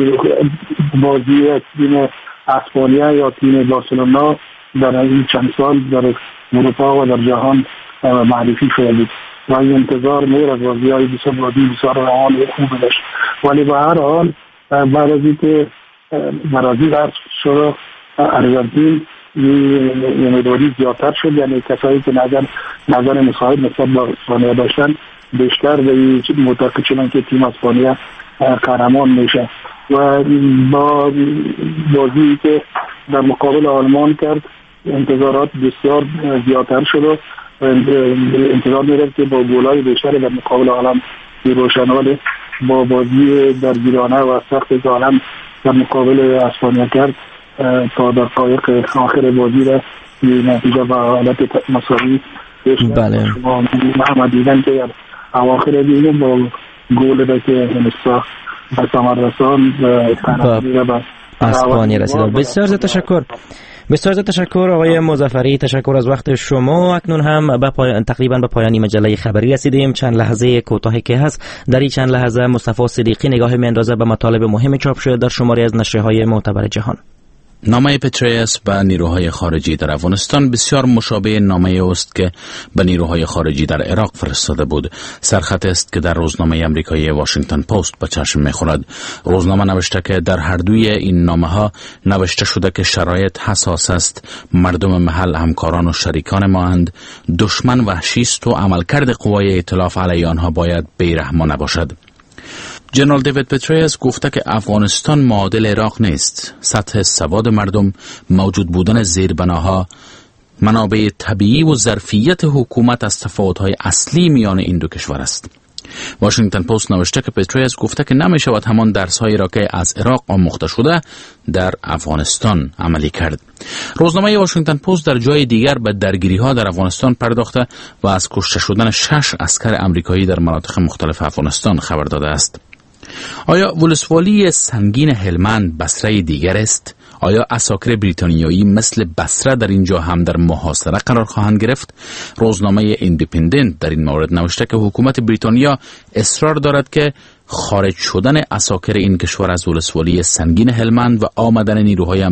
Speaker 6: بازی تیم اسپانیا یا تیم بارسلونا در این چند سال در اروپا و در جهان معرفی شده بود و این انتظار میر از بازی‌های بسیار بازی بسیار روان و خوب داشت. ولی به هر حال بعد از اینکه برازیل عرض شد ارژانتین امیدواری زیادتر شد، یعنی کسایی که نظر نظر مساعد نسبت به اسپانیا داشتن بیشتر به این معتقد شدن که تیم اسپانیا قهرمان میشه و با بازی که در مقابل آلمان کرد انتظارات بسیار زیادتر شد و انتظار میرفت که با گل‌های بیشتر در مقابل آلمان روشنال با بازی در گیرانه و سخت که آلمان در مقابل اسپانیا کرد تا در دقایق آخر بازی را نتیجه و حالت مساوی پیش
Speaker 2: بله.
Speaker 6: شما محمد دیدن که اواخر دیگه با گل را که انستا به ثمر رسان و تنظیمی را به
Speaker 2: اسپانیا رسید. بسیار زیاد تشکر. بسیار زیاد تشکر آقای مظفری، تشکر از وقت شما. اکنون هم به پایان تقریبا به پایان مجله خبری رسیدیم. چند لحظه کوتاهی که هست، در این چند لحظه مصطفی صدیقی نگاه میاندازه به مطالب مهم چاپ شده در شماری از نشریه‌های معتبر جهان.
Speaker 7: نامه پتریاس به نیروهای خارجی در افغانستان بسیار مشابه نامه است که به نیروهای خارجی در عراق فرستاده بود. سرخط است که در روزنامه آمریکایی واشنگتن پست به چشم می‌خورد. روزنامه نوشته که در هر دوی این نامه‌ها نوشته شده که شرایط حساس است، مردم محل همکاران و شریکان ما اند، دشمن وحشی است و عملکرد قوای ائتلاف علیه آنها باید بی‌رحمانه باشد. جنرال دیوید پتریاس گفته که افغانستان معادل عراق نیست. سطح سواد مردم، موجود بودن زیربناها، منابع طبیعی و ظرفیت حکومت از تفاوت‌های اصلی میان این دو کشور است. واشنگتن پست نوشته که پتریاس گفته که نمی شود همان درس‌هایی را که از عراق آموخته شده در افغانستان عملی کرد. روزنامه واشنگتن پست در جای دیگر به درگیری‌ها در افغانستان پرداخته و از کشته شدن شش عسکر آمریکایی در مناطق مختلف افغانستان خبر داده است. آیا ولسوالی سنگین هلمند بصره دیگر است؟ آیا عساکر بریتانیایی مثل بصره در اینجا هم در محاصره قرار خواهند گرفت؟ روزنامه ایندیپندنت در این مورد نوشته که حکومت بریتانیا اصرار دارد که خارج شدن عساکر این کشور از ولسوالی سنگین هلمند و آمدن نیروهای